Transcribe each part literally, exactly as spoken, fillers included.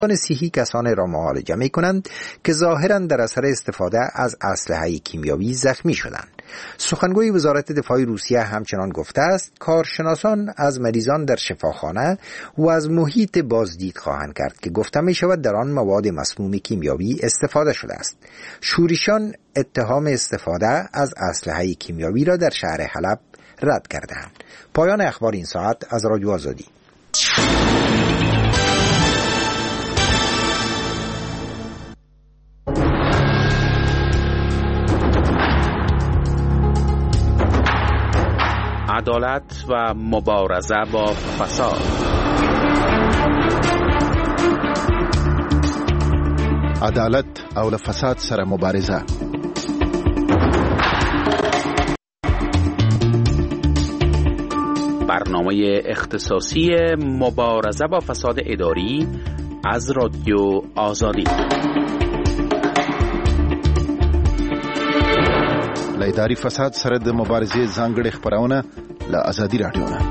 صحی کسانی را معالجه می کنند که ظاهراً در اثر استفاده از اسلحه کیمیاوی زخمی شدند. سخنگوی وزارت دفاع روسیه همچنان گفته است کارشناسان از مریضان در شفاخانه و از محیط بازدید خواهند کرد که گفته می شود در آن مواد مسموم کیمیاوی استفاده شده است. شورشیان اتهام استفاده از اسلحه کیمیاوی را در شهر حلب رد کردند. پایان اخبار این ساعت از رادیو آزادی. عدالت و مبارزه با فساد. عدالت او له فساد سره مبارزه. برنامه اختصاصی مبارزه با فساد اداری از رادیو آزادی. له اداري فساد سره د مبارزې ځانګړې خبرونه له آزادي رادیو نه.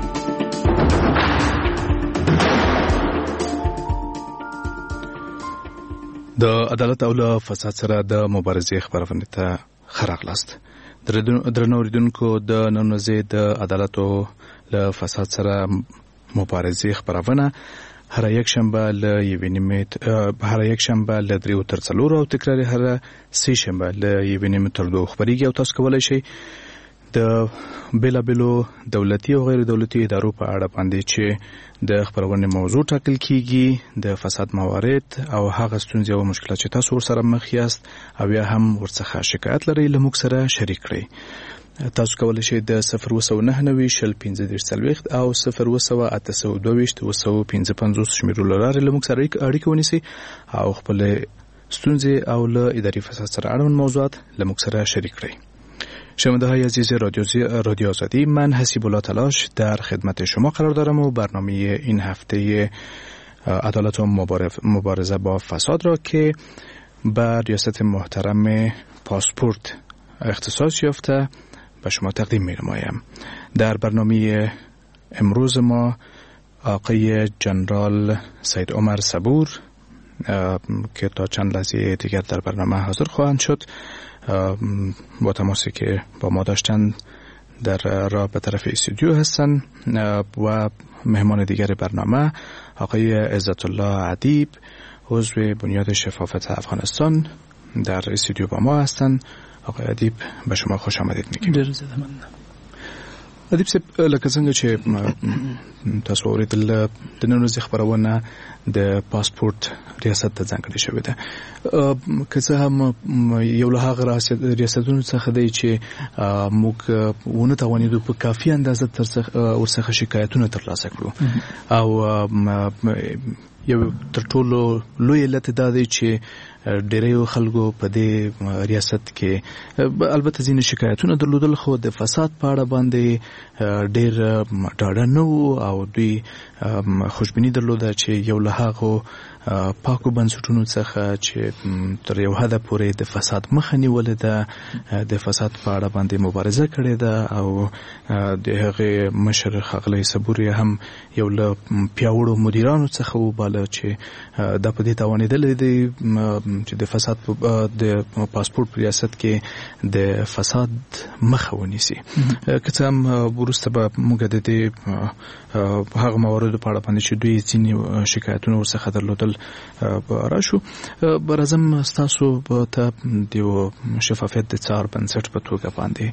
د عدالت او له فساد سره د مبارزې خبرونه ته خراغلاست. درنو اوریدونکو د نن ورځې د عدالت او له فساد سره مبارزې خبرونه هر یک شنبه له یوې نیمې هر یک شنبه له دریو تر څلورو او تکراري هر سه شنبه له یوې نیمې تر دوه خبريږي او تاسو کولای شئ د بیلابلو دولتي او غیر دولتي ادارو په اړه باندې چې د خبرونه موضوع ټاکل کیږي د فساد موارد او هغه ستونزې او مشکلات چې تاسو ورسره مخ یاست او یا هم ورڅخه شکایت لرئ له موږ سره شریک کړئ. تاسو کولای شئ د صفر وسو نه نوي شل پنځه دېرش څلوېښت او صفر وسو اته سوه دوه ویشت وسو پنځه پنځوس شمیرو لارې له موږ سره اړیکه ونیسئ او خپل ستونزې او له اداري فساد سره اړوند موضوعات له موږ سره شریک کړئ. شنونده‌های عزیز رادیو رادیو آزادی، من حسیب الله تلاش در خدمت شما قرار دارم و برنامه این هفته عدالت و مبارزه با فساد را که به ریاست محترم پاسپورت اختصاص یافته به شما تقدیم می‌نمایم. در برنامه امروز ما آقای جنرال سید عمر صبور که تا چند لحظه دیگر در برنامه حاضر خواهند شد با تماسی که با ما داشتن در راه به طرف استودیو هستن و مهمان دیگر برنامه آقای عزت الله ادیب عضو بنیاد شفافیت افغانستان در استودیو با ما هستن. آقای ادیب به شما خوش آمدید میگیم. ډیر زیات مننه. ادیب صاحب لکه څنګه چې تاسو اوریدل د نن ورځې خبرونه د پاسپورت ریاست ته ځانګړې شوې ده که څه هم یو له هغه ریاستونو څخه دی چې موږ ونه توانېدو په کافي اندازه ورڅخه شکایتونه ترلاسه کړو او یو تر ټولو لوی علت دا دی چې ډېرو خلکو په دې ریاست کې البته ځینې شکایتونه درلودل خو د فساد په اړه باندې ډېر ډاډه نه وو او دوی خوشبیني درلوده چې یو له هغو پاکو بنسټونو څخه چې تر یو حده پورې د فساد مخه نیولې ده د فساد په اړه باندې مبارزه کړې ده او د هغې مشر ښاغلی صبور هم یو له پیاوړو مدیرانو څخه وباله چې دا په دې توانېدلی دی چې د فساد د پاسپورت په ریاست کې د فساد مخه ونیسي. که څه هم وروسته به موږ د دې هغه مواردو په اړه باندې چې دوی ځینې شکایتونه ورڅخه درلودل راشو. راځم ستاسو ته د شفافیت د څار بنسټ په توګه باندې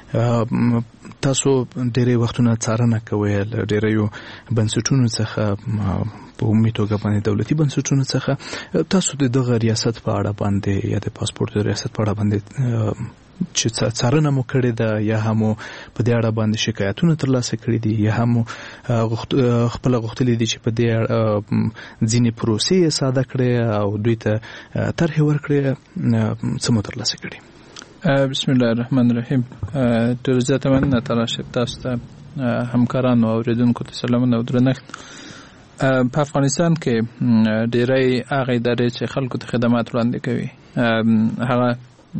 تاسو ډېرې وختونه څارنه کوئ له ډېریو بنسټونو څخه په عمومي توګه باندې دولتي بنسټونو څخه. تاسو د دغه ریاست په اړه باندې یا د پاسپورت د ریاست په اړه باندې چې څارنه مو کړې ده یا هم په دې اړه باندې شکایتونه ترلاسه کړي دي یا هم خپل غوښتلې دي چې په دې ځینې پروسې ساده کړي او دوی ته طرحې ورکړي، څه مو ترلاسه کړي؟ بسم الله الرحمن الرحیم. ډېر زیاته مننه تلاش تاسو ته، همکارانو او اوریدونکو ته سلامونه او درنښت. په افغانستان کې ډېری هغه ادارې چې خلکو ته خدمات وړاندې کوي هغه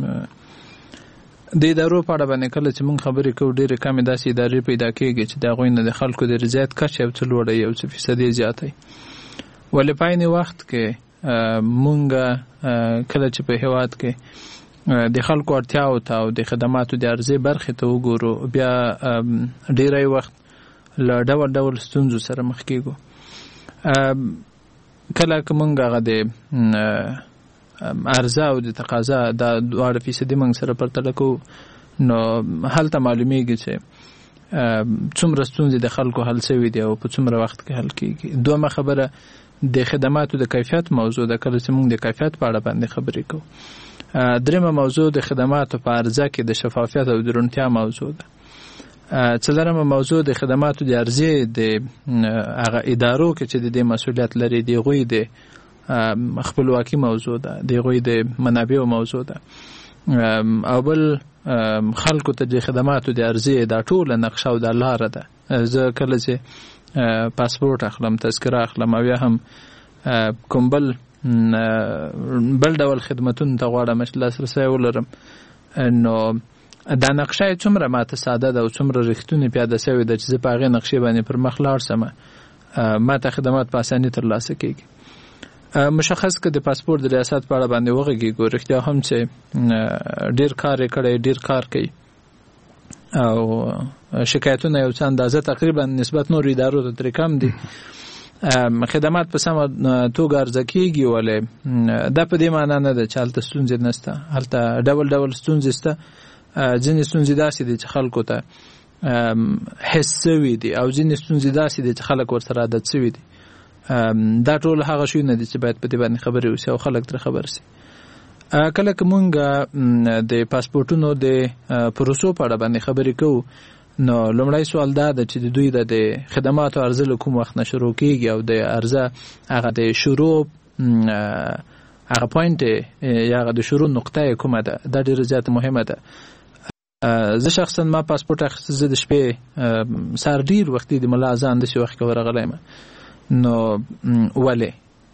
د ادارو په اړه باندې کله چې موږ خبرې کوو ډېرې کمې داسې ادارې پیدا کېږي چې د هغوی نه د خلکو د رضایت کچه یو څه لوړه یو څه فیصدي زیاتی، ولې په عین وخت کې مونږ کله چې په هیواد کې د خلکو اړتیاو ته او د خدماتو د عرضې برخې ته وګورو بیا ډیری وخت له ډول ډول ستونزو سره مخ کیږو. کله که مونږ هغه د عرضه او د تقاضا دا دواړه فیصدي مونږ سره پرتله کوو نو هلته معلومیږي چې څومره ستونزې د خلکو حل شوي دي او په څومره وخت کې حل کیږي. دویمه خبره د خدماتو د کیفیت موضوع ده، کله چې مونږ د کیفیت په اړه باندې خبرې کوو. دریمه موضوع د خدماتو په عرضه کې د شفافیت او د روڼتیا موضوع ده. څلورمه موضوع د خدماتو د عرضې د هغه ادارو کې چې د دې مسؤلیت لري د هغوی د خپلواکي موضوع ده، د هغوی د منابعو موضوع ده. او بل خلکو ته د خدماتو د عرضې دا ټوله نقشه او د لاره ده. زه کله چې پاسپورت اخلم، تذکره اخلم او یا هم کوم بل بل ډول خدمتونو ته غواړم چې لاسرسی ولرم، نو دا نقشه یې څومره ماته ساده ده او څومره رښتونې پیاده شوې ده چې زه په هغې نقشې باندې پر مخ لاړ شم، ماته خدمات په اسانۍ ترلاسه کېږي. مشخص که د پاسپورت د ریاست په اړه باندې وغږېږو، رښتیا هم چې ډېر کار یې کړی، ډېر کار کوي او شکایتونه یو څه اندازه تقریبا نسبت نورو ادارو ته ترې کم دي. خدمات په سمه توګه عرضه کېږي، ولې دا په دې معنا نه ده چې هلته ستونزې نشته، هلته ډول ډول ستونزې شته. ځینې ستونزې داسې دي چې خلکو ته حس شوي دي او ځینې ستونزې داسې دي چې خلک ورسره عادت شوي دي. دا ټول هغه شیونه دي چې باید په دې باندې خبرې وشي او خلک ترې خبر شي. کله که مونږ د پاسپورټونو د پروسو په اړه باندې خبرې کوو، نو لومړی سوال دا ده چې د دوی د خدماتو عرضه له کوم وخت نه شروع کېږي او د عرضه هغه د شروع هغه پوینټ یا هغه د شروع نقطه کومه ده. دا ډېره زیاته مهمه ده. زه شخصا ما پاسپورت اخیسته، زه د شپې سهار ډېر وختي د ملا اذان داسې وخت کې ورغلی یم. نو ولې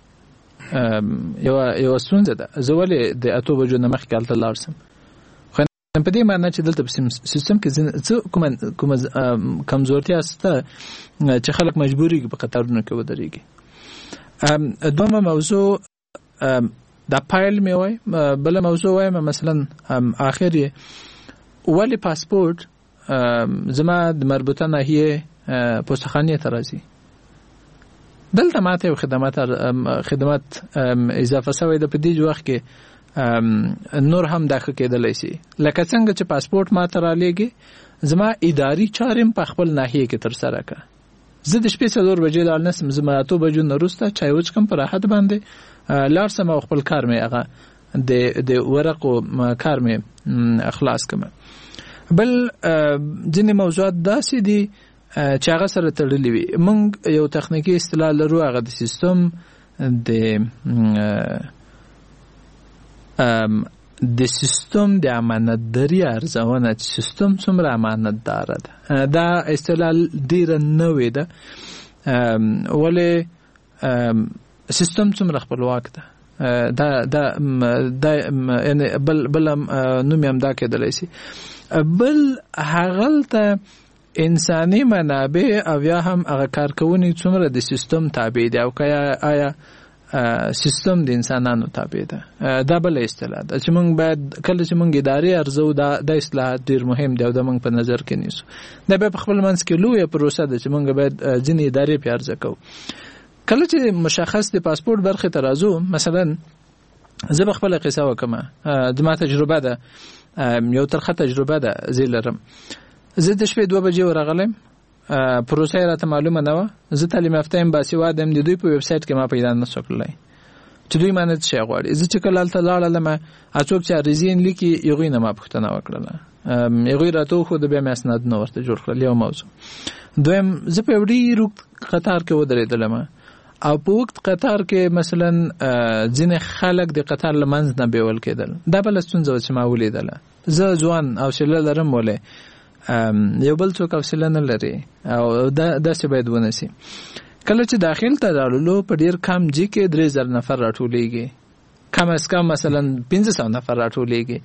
یوه یوه ستونزه ده، زه ولې د اتو بجو نه مخکې هلته لاړ شم؟ خو په دې معنا چې دلته په سیستم کې څه کومه کومه کمزورتیا شته چې خلک مجبورېږي په قطارونو کې ودرېږي. دویمه موضوع دا پایل مې وای. بله موضوع وایم مثلا آخر یې ولې پاسپورت زما د مربوطه ناحیې پوستخانې ته راځي. دلته ماته یو خدمات خدمات اضافه شوی ده په دې وخت کې نور هم داخل کېدلی شي. لکه څنګه چې پاسپورت ماته رالیږي، زما اداري چارې په خپل ناحیې کې ترسره کړه. زه د شپې څلور بجې لاړ نه شم، زما اتو بجو نه وروسته چای وڅښم، په راحت باندې لاړ شم او خپل کار مې هغه د د ورقو کار مې خلاص کړم. بل ځینې موضوعات داسې دي چې هغه سره تړلي وي. موږ یو تخنیکي اصطلاح لرو، هغه د سیستم د د سیستم د امانتداري ارزونه، چې سیستم څومره امانتدار ده. دا اصطلاح ډیره نوې ده، ولې سیستم څومره خپلواک ده. دا دا دا یعنی بل بل نوم هم دا کېدلی شي. بل هغلته انساني منابع او یا هم هغه کارکونې څومره د سیستم تابع دي او که آیا سیستم د انسانانو تابع ده. دا بل اصطلاح ده چې موږ باید کله چې موږ ادارې ارزو، دا د اصلاحات ډېر مهم دی او دا موږ په نظر کې نیسو. دا بیا په خپل منځ کې لویه پروسه ده چې موږ باید ځینې ادارې پې عرضه کوو. کله چې مشخص د پاسپورت برخې ته راځو، مثلا زه به خپله قصه وکړم. زما تجربه ده، یو ترخه تجربه ده زه لرم. زه د شپې دوه بجې ورغلم، پروسه یې راته معلومه نه وه. زه تعلیم یافته یم، باسواده یم. د دوی په ویب سایټ کې ما پیدا نه شو کړلی چې دوی ما نه څه شی غواړي. زه چې کله هلته لاړلم، څوک چې عریضې لیکي هغوی نه ما پوښتنه وکړله، هغوی راته وښوده، بیا مې اسنادونه ورته جوړ کړل. یو موضوع. دویم، زه په یو ډېر قطار کې ودرېدلم او په وخت قطار کې مثلا ځینې خلک د قطار له منځ نه بیول کېدل. دا بله ستونزه وه چې ما ولیدله. زه ځوان حوصله لرم، ولې یو بل څوک حوصله نه لري او دا داسې باید ونه شي. کله چې داخل ته راغلو، په ډېر کم جي کې درې زره نفر راټولېږي، کم از کم مثلا پنځه سوه نفر راټولېږي.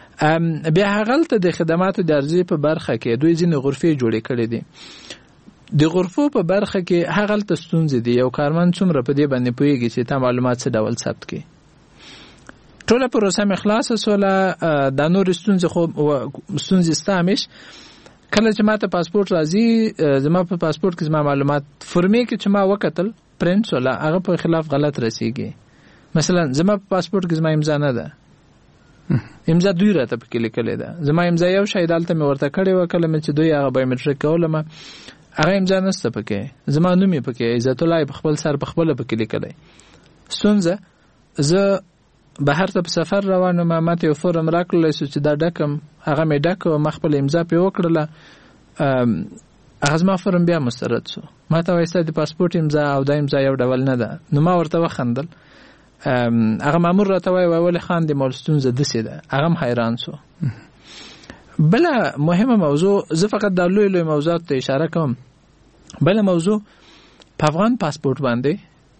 بیا هغلته د خدماتو د عرضې په برخه کې دوی ځینې غرفې جوړې کړې دي د غرفو په برخه کې هغه تل ستونزې دي. یو کارمن څومره په دې باندې پوهیږي چې تا معلومات څه ډول ثبت کړي. ټوله پروسه مې خلاصه سوله. د نور ستونزې خو ستونزې ستامش کله چې ماته پاسپورت راځي، زما په پاسپورت کې زما معلومات فرمې کې چې ما وکتل پرنټ سوله هغه په خلاف غلط رسیږي. مثلا زما په پاسپورت کې زما امضا نه ده، امضا دوی راته پکې لیکلې ده. زما امضا یو شی دلته مې ورته کړې وه، کله مې چې دوی هغه بایومټریک کولم هغه امضا نشته پکې، زما نوم یې پکې عزت الله په خپل سر په خپله پکې لیکلی. ستونزه زه بهر ته په سفر روانم، ماته یو فورم راکړلی سو چې دا ډکم، هغه مې ډک و، ما خپله امضا پرې وکړله، هغه زما فورم بیا مسترد سو. ما ته وایي ستا د پاسپورت امضا او دا امضا یو ډول نه ده. نو ما ورته وخندل. هغه مامور راته وایي ولې خاندې، مول ستونزه داسې ده. هغه هم حیران سو. بله مهمه موضوع، زه فقط دا لوی لوی موضوعات ته اشاره کوم. بله موضوع په افغان پاسپورت باندې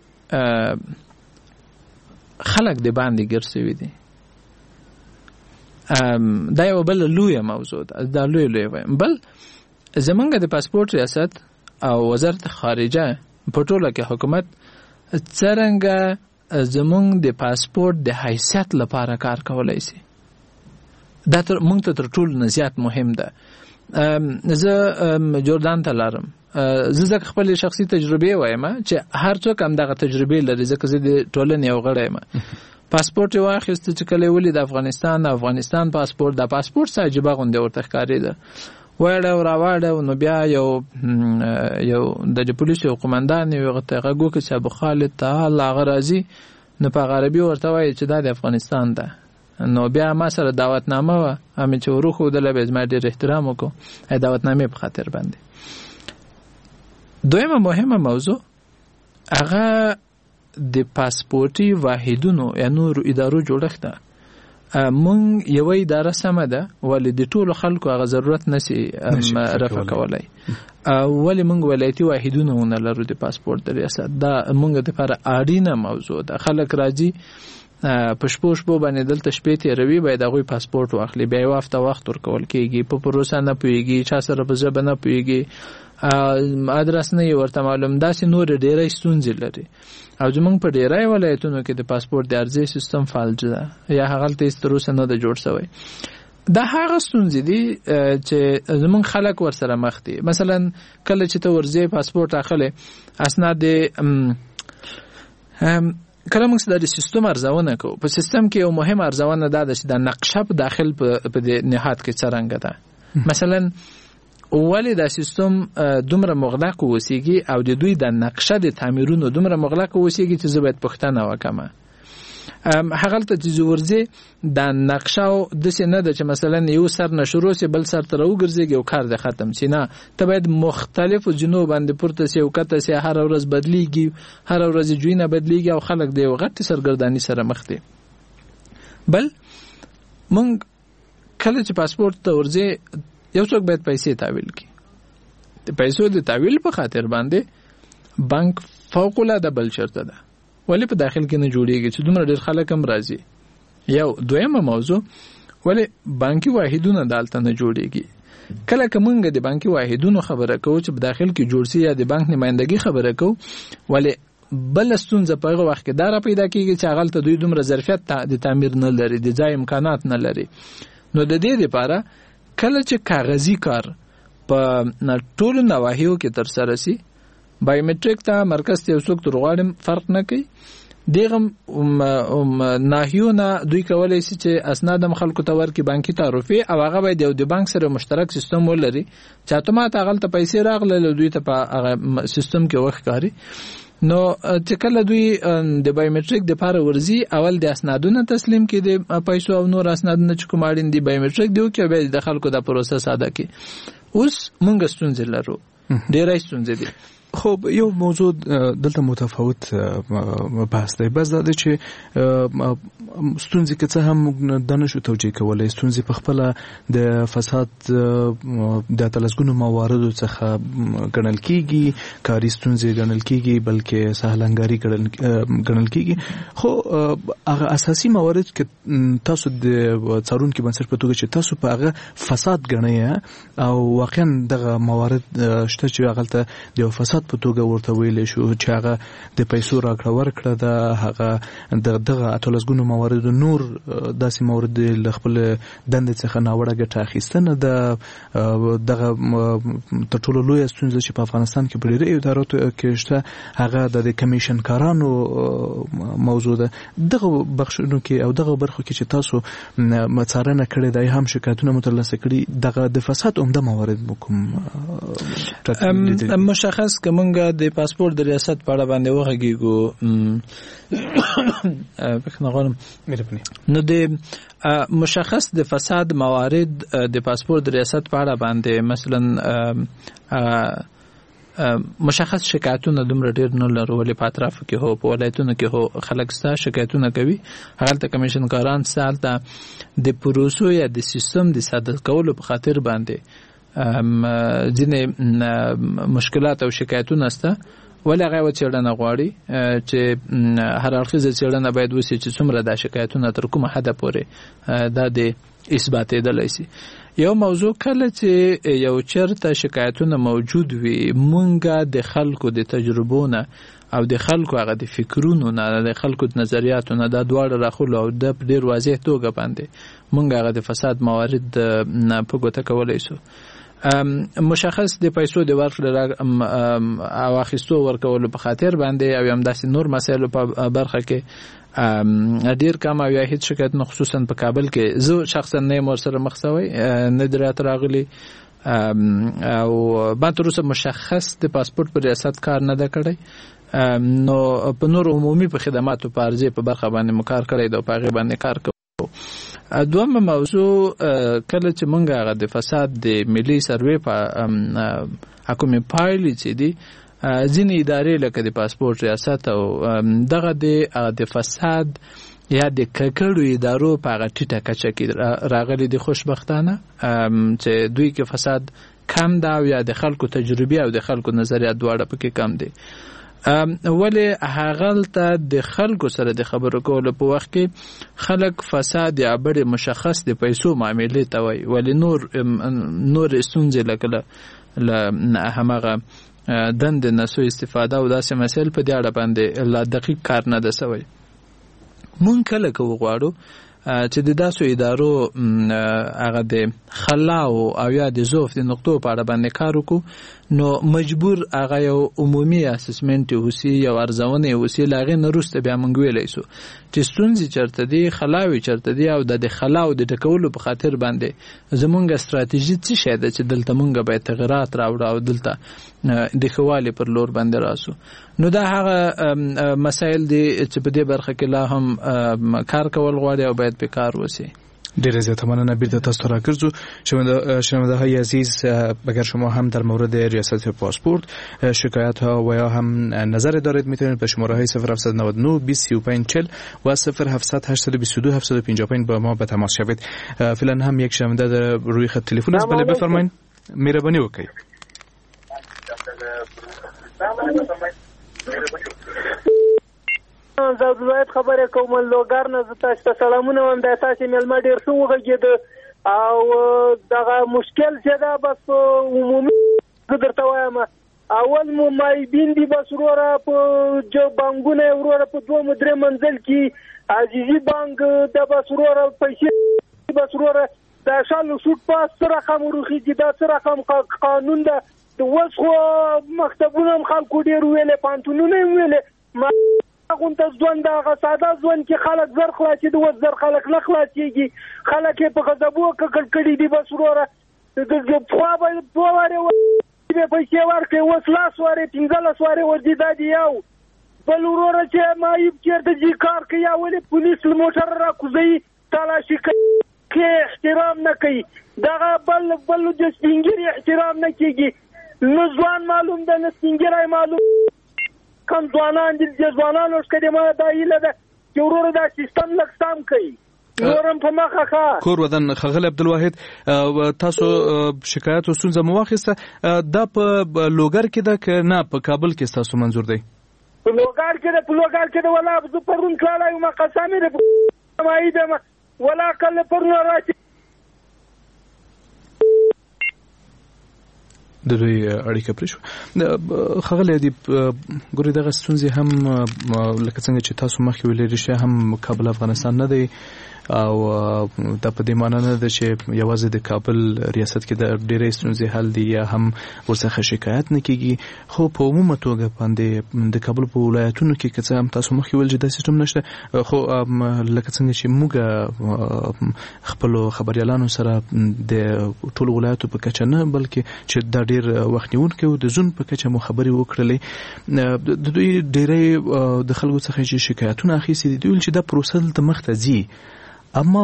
خلک د باندې ګیر سوي دي. دا یو بل لویه موضوع ده. دا لوی لوی وایم. بل زمونږ د پاسپورت ریاست او وزارت خارجه په ټوله کې حکومت څرنګه زمونږ د پاسپورت د حیثیت لپاره کار کولی شي، دا تر مونږ ته تر ټولو نه زیات مهم ده. زه جوردان ته لاړم، زه ځکه خپلې شخصي تجربې وایم چې هر څوک همدغه تجربې لري، ځکه زه د ټولنې یو غړی یم. پاسپورت یې واخیسته چې کله یې ولید افغانستان افغانستان پاسپورت، دا پاسپورت څه عجیبه غوندې ورته ښکارېده. واړه راواړه، نو بیا یو یو د پولیسو یو قمندان یې هغه ته غږ وکړ چې ابو خالد تعال هغه راځي، نو په عربي ورته وایي چې دا د افغانستان ده. نو بیا ما سره دعوتنامه وه، همې چې وروښودله بیا زما ډېر احترام وکړو د دعوتنامې په خاطر باندې. دویمه مهمه موضوع هغه د پاسپورتي واحدونو یا نورو ادارو جوړښت ده. مونږ یوه اداره سمه ده، ولې د ټولو خلکو هغه ضرورت نشي رفع کولی. ولې مونږ ولایتي واحدونه ونه لرو د پاسپورت د ریاست؟ دا مونږ دپاره اړینه موضوع ده. خلک راځي په شپو شپو باندې دلته شپې تېروي، باید هغوی پاسپورت واخلي، بیا یوه هفته وخت ورکول کېږي، په پروسه نه پوهېږي، چا سره په ژبه نه پوهېږي، ادرس نه یې ورته معلوم. داسې نورې ډېری ستونزې لري. او زمونږ په ډېری ولایتونو کې د پاسپورت د عرضې سیستم فالج ده، یا هغلته هېڅ تر اوسه نه ده جوړ شوی. دا هغه ستونزې دي چې زمونږ خلک ورسره مخ دي. مثلا کله چې ته ورځې پاسپورت اخلې، اسناد کله موږ د سیستم ارزونه کوو. په سیستم کې یو مهم ارزونه دا ده چې د نقشه په داخل په د نهاد کې څرنګه ده. مثلا ولې دا سیستم دومره مغلق اوسیږي او د دوی د نقشه د تعمیرونو دومره مغلق اوسیږي چې زه باید پوښتنه وکړم. هغلته چې زه ورځې دا نقشه داسې نه ده چې مثلا یو سر نه شروع سي بل سر ته راوګرځېږي او کار دې ختم سي. نه، ته باید مختلفو جنو باندې پورته سي او کته سي، هر ورځ بدلیږي، هر ورځ جوینه بدلیږي او خلک د یو غټې سرګرداني سره مخ دي. بل مونږ کله چې پاسپورت ته ورځې، یو څوک باید پیسې تحویل کړي. د پیسو د تحویل په خاطر باندې بانک فوق العاده بل شرطه ده، ولې په داخل کې نه جوړیږي چې دومره ډېر خلک هم راځي. یو دویمه موضوع، ولې بانکي واحدونه دالته نه جوړیږي. کله که موږ د بانکي واحدونو خبره کوو چې په داخل کې جوړ سي یا د بانک نمایندګي خبره کوو، ولې بل ستونزه په هغه وخت کې دا را پیدا کېږي چې هغلته دوی دومره ظرفیت د تعمیر نه لري، د ځای امکانات نه لري. نو د دې لپاره کله چې کاغذي کار په ټولو نواحیو کې ترسره سي، بایومټریک ته مرکز ته یو څوک درغواړم فرق نه کوي. دغه ناحیو نه دوی کولی شي چې اسناد هم خلکو ته ورکړي بانکي تعرفې، او هغه باید یو د بانک سره مشترک سیستم ولري چې اتومات هغلته پیسې راغلل دوی ته په هغه سیستم کې وښکاري. نو چې کله دوی د بایومټریک دپاره ورځي، اول د اسنادونه تسلیم کړي د پیسو او نور اسنادونه چې کوم اړین دي بایومټریک دی وکړي، بیا د خلکو د پروسه ساده کړي. اوس مونږ ستونزې لرو، ډېرې ستونزې دي. خب یو موضوع دلته متفاوت بحث دی، بس دا دی چې ستونزې که څه هم دا نشو توجیه کولی، ستونزې په خپله د فساد د اتلسګونو مواردو څخه ګڼل کېږي، کاري ستونزې ګڼل کېږي، بلکې سهلنګاري ګڼل کېږي. خو هغه اساسي موارد که تاسو د څارونکي بنسټ په توګه چې تاسو په هغه فساد ګڼئ او واقعا دغه موارد شته چې هغلته د فساد په توګه ورته ویلی شو چې هغه د پیسو راکړه ورکړه ده، هغه دغه اتلسګونو موارد نور داسې موارد له خپل دندې څخه ناوړه ګټه اخیستنه ده، دغه تر ټولو لویه ستونزه چې په افغانستان کې په ډېرو ادارو کې شته هغه د کمیشن کارانو موضوع ده. دغه بخشونو کې او دغه برخو کې چې تاسو څارنه کړې ده هم شکایتونه مترلاسه کړي، دغه د فساد عمده موارد کوم مشخص که مونږ د پاسپورت د ریاست په اړه باندې وغږیږو نو د مشخص د فساد موارد د پاسپورت د ریاست په اړه باندې مثلا مشخص شکایتونه دومره ډیر نه لرو، ولې په اطرافو کې هو په ولایتونو کې هو خلک ستا شکایتونه کوي، هغلته کمیشن کاران سالته د پروسو یا د سیستم د ساده کولو په خاطر باندې ځینې مشکلات او شکایتونه سته، ولې هغه وڅېړنه غواړي چې هر اړخیزه څېړنه باید وشي چې څومره دا شکایتونه تر کومه حده پورې دا د اثباتېدلی شي. یو موضوع کله چې یو چېرته شکایتونه موجود وي، مونږ د خلکو د تجربو نه او د خلکو هغه د فکرونو نه، د خلکو د نظریاتو نه دا دواړه راخلو او د په ډېر واضح توګه باندې مونږ هغه د فساد موارد نه په ګوته کولی شو. مشخص د پیسو د ورکړې او اخیستو ورکولو په خاطر باندې او همداسې نور مسایلو په برخه کې ډیر کم او یا هیڅ شکایتونه خصوصا په کابل کې زه شخصا نه یم ورسره مخ شوی، نه دی راته راغلی او ما تر اوسه مشخص د پاسپورت په ریاست کار نه ده کړی، نو په نور عمومي په خدماتو په عرضې په برخه باندې مو کار کړی دی او په هغې باندې کار کوو. دویمه موضوع کله چې مونږ هغه د فساد د ملي سروې په کومې پایلې چې دي ځینې ادارې لکه د پاسپورت ریاست او دغه د فساد یا د ککړو ادارو په هغه ټیټه کچه کې راغلي دي خوشبختانه چې دوی کې فساد کم ده او یا د خلکو تجربې او د خلکو نظریات دواړه پکې کم دي، ولې هغلته د خلکو سره د خبرو کولو په وخت کې خلک فساد یا بړې مشخص د پیسو معاملې ته وایي، ولې نور نور ستونزې لکه له همغه دندې نه سوء استفاده او داسې مسایل په دې اړه باندې لا دقیق کار نه ده سوی. مونږ کله که وغواړو چې د داسو ادارو هغه د خلاو او یا د ضعف د نقطو په اړه باندې کار وکړو، نو مجبور هغه یو عمومي اسسمنټ وسی یو ارزونه وسی لاغې نه وروسته بیا موږ ویلی سو چې ستونزې چېرته دي، خلاوې چېرته دي او د خلاو د ډکولو په خاطر باندې زمونږ ستراتیژي څه شی ده چې دلته مونږ باید تغیرات راوړو او دلته د ښه والي پر لور باندې راسو. نو دا هغه مسایل دي چې په دې برخه کې لا هم کار کول غواړي او باید به کار وسی. ډیره زیاده مننه. بیرته تاسو را گرزو شنونده های عزیز، اگر شما هم در مورد ریاست پاسپورت شکایت ها و یا هم نظر دارید میتونید به شماره های صفر هفت نه نه بیست سی و پنج چهل و صفر هفت هشت دو دو هفت پنج پنج با ما به تماس شوید. فعلا هم یک شنونده در روی خط تلفن است. بله بفرمایید. مهربانی وکړئ. زه عبدالواحد خبرې کوم لوګر نه. زه تاسو ته سلامونه وایم. د تاسو مېلمه ډېر ښه وغږېده او دغه مشکل چې ده بس عمومي زه درته وایم اول مو مایبین دي بس وروره په بانکونه یې وروره په دوه درې منزل کې عزیزي بانک د بس وروره پیسې بس وروره د شالو سود پاس څه رقم وروخېږي، دا څه رقم قانون ده. اوس خو مکتبونه هم خلکو ډېر ویلې، پوهنتونونه یې ویلې، غونته ژوند دغه ساده ژوند کې خلک زر خلاصېږي، اوس زر خلک نه خلاصېږي، خلک یې په غضبو ککړ کړي دي. بس وروره پخوا به دوه وارې به پیسې ورکړې، اوس لاس وارې پنځلس وارې ورځي. دا دي یو. بل وروره چې معیب چېرته ځي کار کوي یا ولې پولیس له موټره راکوزوي تلاشي کوي، احترام نه کوي. دغه بل بل د سپین ږیري احترام نه کېږي. نه ځوان معلوم ده نه سپینګیری معلوم کم ځوانان دي د ځوانانو ښکلې ما دا هیله ده چې وروره دا سیستم لږ سم کوي نورم په مخه ښه کور ودان ښاغلی عبدالواحد تاسو شکایت او ستونزه مو واخیسته دا په لوګر کې ده که نه په کابل کې ستاسو منظور دی په لوګر کې ده په لوګر کې ده ولا زه پرون تللی وم قسم دې مایي ده ولا کله پرون راشي د دوی اړیکه پرې شوه ښاغلی ادیب ګورې دغه ستونزې هم لکه څنګه چې تاسو مخکې ویلې رښتیا هم کابل افغانستان نه دی او دا په دې معنی نه ده چې یوازې د کابل ریاست کې د ډېرې ستونزې حل دي یا هم ورڅخه شکایت نه کېږي خو په عمومه توګه باندې د کابل په ولایتونو کې که څه هم تاسو مخکې ویل چې دا سیسټم نشته خو لکه څنګه چې موږ خپلو خبریالانو سره د ټولو ولایتو په کچه نه بلکې چې دا ډېر وخت نیونکی و د زون په کچه مو خبرې وکړلې د دوی ډېری د خلکو څخه چې شکایتونه اخیستي دي دوی ویل چې دا پروسه دلته مخته ځي اما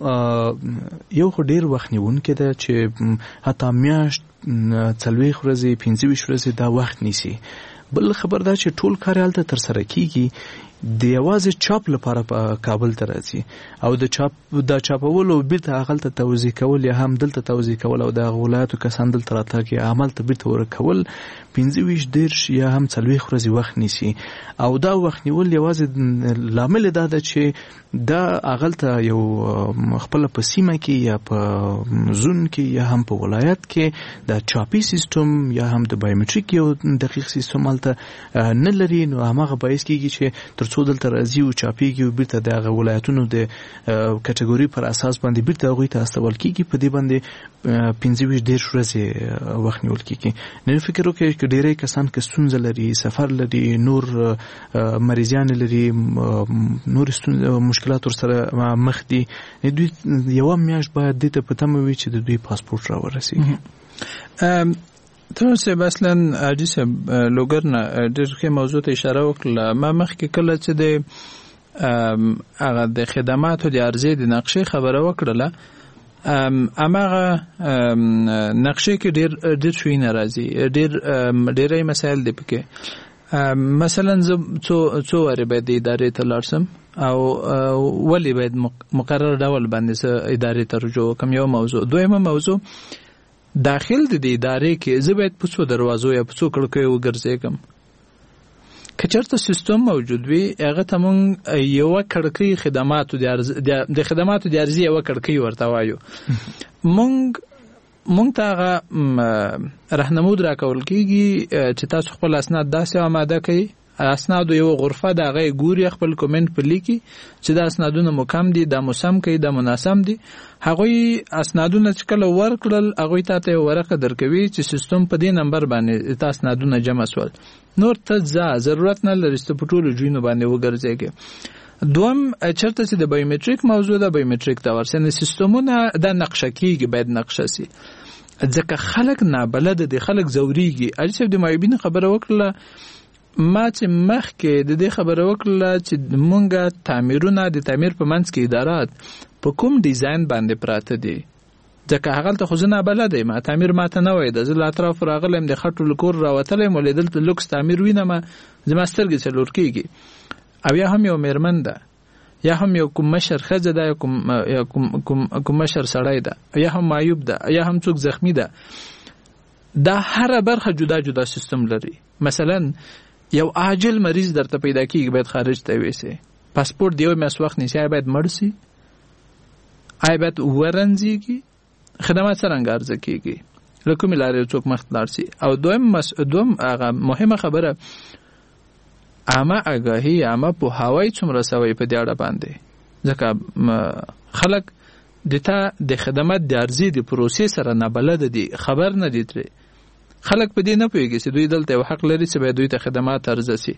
یو خو ډیر وخت نیونکی ده چې حتی میاشت څلوېښت ورځې پنځه ویشت ورځې دا وخت نیسي بل خبر دا چې ټول کار هلته ترسره کیږي د یوازې چاپ لپاره په کابل ته راځي او د چاپ د چاپول او بیرته هغلته توزیع کول یا هم دلته توزیع کول او د ولایتو کسان دلته راتګ یا عمل ته بیرته ورکول پنځه ویشت دېرش یا هم څلوېښت ورځې وخت نیسي او دا وخت نیول یوازې لامل دا ده چې دا هغلته یو خپله په سیمه کې یا په زون کې یا هم په ولایت کې د چاپي سیستم یا هم د بایومټریک یو دقیق سیستم هلته نه لري نو هماغه باعث کېږي چې تر څو دلته راځي او چاپېږي او بیرته د هغه ولایتونو د کټګوري پر اساس باندې بیرته هغوی ته استول کېږي په دې باندې پنځه ویشت دېرش ورځې وخت نیول کېږي نو فکر وکړئ چې ډېری کسان که ستونزه لري سفر لري نور مریضیان لري نور مشکلات ورسره مخ دي دوی یوه میاشت باید دې ته په تمه وي چې د دوی پاسپورټ راورسېږي تر څه مثلا اجي سه لوګر نه ډېر ښه موضوع ته اشاره وکړه ما مخکې کله چې د هغه د خدماتو د ارزې د نقشې خبره وکړله اماغه نقشې کې ډېر ډېر شوي نه راځي ډېر ډېرې مسایل دي پکې مثلا زه څو څو وارې باید ادارې ته لاړ شم او ولې باید مقرر ډول باندې ادارې ته رجوع وکړم یو موضوع دویمه موضوع داخل د دې ادارې کې زه باید په څو دروازو یا په څو کړکیو وګرځېږم که چېرته سیستم موجود وي هغه ته موږ یوه کړکۍ خدماتو د خدماتو د عرضې یوه کړکۍ ورته وایو موږ موږ ته هغه رهنمود راکول کېږي چې تاسو خپل اسناد داسې آماده کړئ اسنادو یو غرفه د هغه ګوري خپل کومنټ په لیکي چې دا اسنادونه مو کم دي دا مو سم کوي دا مناسب دي هغوی اسنادونه چې کله ورکړل هغوی ته یو ورقه درکوي چې سیستم په دې نمبر باندې تا اسنادونه جمع سول نور ته ځه ضرورت نه لري چې په ټولو ځایونو باندې وګرځېږي دوم چېرته چې د بایومټریک موضوع ده بایومټریک ته ورسېنه سیستمونه دا نقشه کېږي باید نقشه سي ځکه خلک نابلده دي خلک ځورېږي علي صاحب د معیوبین خبره وکړله ما چې مخکې د دې خبره وکړله چې مونږه تعمیرونه د تعمیر په منځ کې ادارات په کوم ډیزاین باندې پراته دي ځکه هغلته خو زه نابلده یم تعمیر ماته نه وایي ده زه له اطرافو راغلی د خټو له کور راوتلی یم ولې دلته لوکس تعمیر وینم زما سترګې څلور کېږي او یا هم یو میرمن ده یا هم یو کوم مشر ښځه ده یا کوم یا کوم کوم مشر سړی ده یا هم معیوب ده یا هم څوک زخمی ده دا هره برخه جدا جدا سیستم لري مثلا یو عاجل مریض درته پیدا کیږي باید خارج ته ویسي پاسپورت دیو میاس وخت نیسی باید مرسي آی باید ورنځيږي خدمات څنګه ارزه کیږي لکه ملاره څوک مخ لارسي او دویم مسعودم هغه مهمه خبره اما اگاهی اما په هوای څومره سوي په دی اړه باندې ځکه خلک دته د خدمات د ارزي د پروسې سره نه بلد دي خبر نه دي ترې خلک په دې نه پوهېږي چې دوی دلته یو حق لري چې باید دوی ته خدمات عرضه سي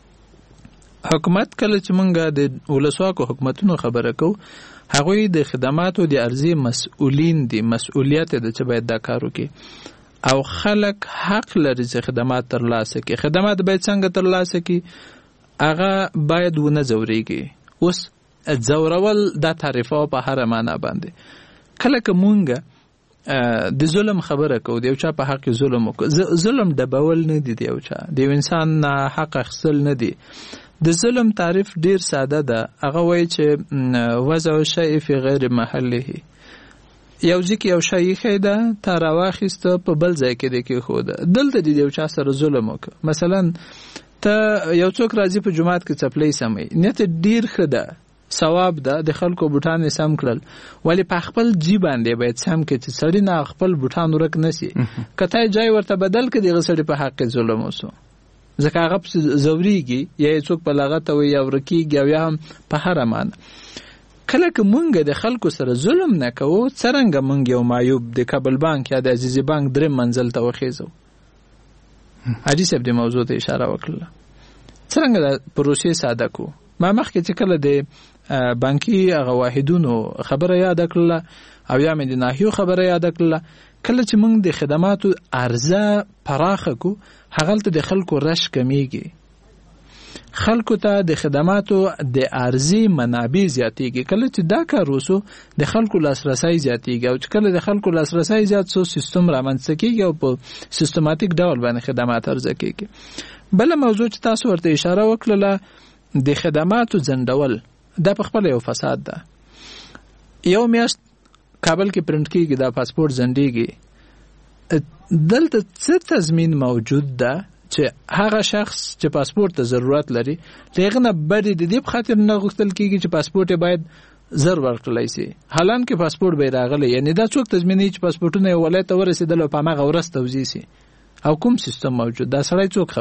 حکومت کله چې موږ د ولسواکو حکومتونو خبره کوو هغوی د خدماتو د عرضې مسؤلین دي مسؤلیت ده چې باید دا کار وکړي او خلک حق لري چې خدمات ترلاسه کړي خدمات باید څنګه ترلاسه کړي هغه باید ونه ځورېږي اوس ځورول دا تعریفه په هره معنا باندې کله که مونږ د ظلم خبره کو دی او چا په حق ظلم کو ظلم د بول نه دی دی او چا دی انسان نه حق اخصل نه دی د ظلم تعریف ډیر ساده ده هغه وایي چې وضع شیء فی غیر محله یو ځکه یو شی خیده تا راواخیسته په بل ځای کې دی کې خو دلته دی دی او چا سره ظلم وک مثلا ته یو څوک راځي په جماعت کې چپلې سمې نیت ډیر خده ثواب ده د خلکو بوټان سم کړل ولی په خپل جی باندې باید سم کې چې سړی نه خپل بوټان ورک نسی کته جای ورته بدل کړي دغه سړی په حق ظلم وسو ځکه هغه زوريږي یا څوک په لغته وي یا ورکیږي او یا هم په حرمان کله که مونږ د خلکو سره ظلم نه کوو څنګه مونږ یو معیوب د کابل بانک یا د عزیزي بانک درې منزل ته وخیزو حاجی صاحب د موضوع ته اشاره وکړه څنګه د پروسې ساده کو ما مخکې چې کله د بانکي هغه واحدونو خبره یاد کړله او یا مې د ناحیو خبره یاد کړله کله چې موږ د خدماتو عرضه پراخه کو هغه ته د خلکو رش کمیږي خلکو ته د خدماتو د ارزي منابع زیاتېږي کله چې دا کار وسو د خلکو لاسرسي زیاتېږي او چې کله د خلکو لاسرسي زیات سو سیستم رامنځته کیږي او په سیستماتیک ډول باندې خدمات ارزه کیږي بل موضوع چې تاسو ورته اشاره وکړه د خدماتو ځندول دا په خپل یو فساد ده یو میاشت کابل کې پرنټ کیږي دا پاسپورت ځندېږي دلته څه تضمین موجود ده چې هغه شخص چې پاسپورت ته ضرورت لري دغه نه بری د دې په خاطر نه غوښتل کیږي چې پاسپورت باید زر ورکړلای شي حالان کې پاسپورت به راغلی یعنی دا څوک تضمیني چې پاسپورتونه یو ولایت ورسېدل او په هغه ورځ توزیع شي او کوم سیستم موجود دا سړی څوک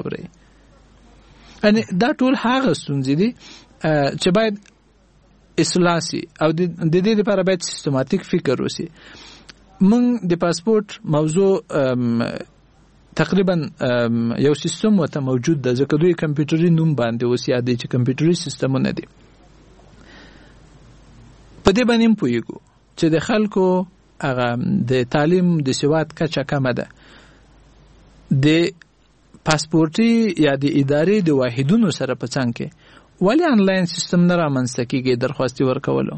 خبره یعنی دا ټول هغه ستونزې دي چې باید اصلاح سي او د دې لپاره باید سیستماتیک فکر وشي موږ د پاسپورت موضوع تقریبا یو سیستم وته موجود ده ځکه دوی کمپیوټري نوم باندې وسی یادې چې کمپیوټري سیستمونه دي په دې باندې پوهیږو چې د خلکو هغه د تعلیم د سواد کچه کمه ده د پاسپورتي یا د ادارې د واحدونو سره په څنګ کې ولی آنلاین سیستم نه رامنځته کیږي درخواستي ورکولو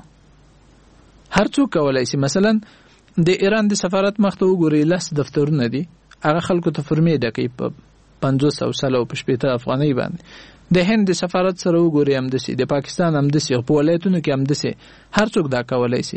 هر څوک کولای شي مثلا د ایران د سفارت مخته وګوري لس دفترونه دي هغه خلکو ته فرمې ډکې په پنځوس او سلو په شپېته افغانۍ باندې د هند د سفارت سره وګوري هم دسي د پاکستان هم دسي په ولایتونو کې هم دسي هر څوک دا کولای شي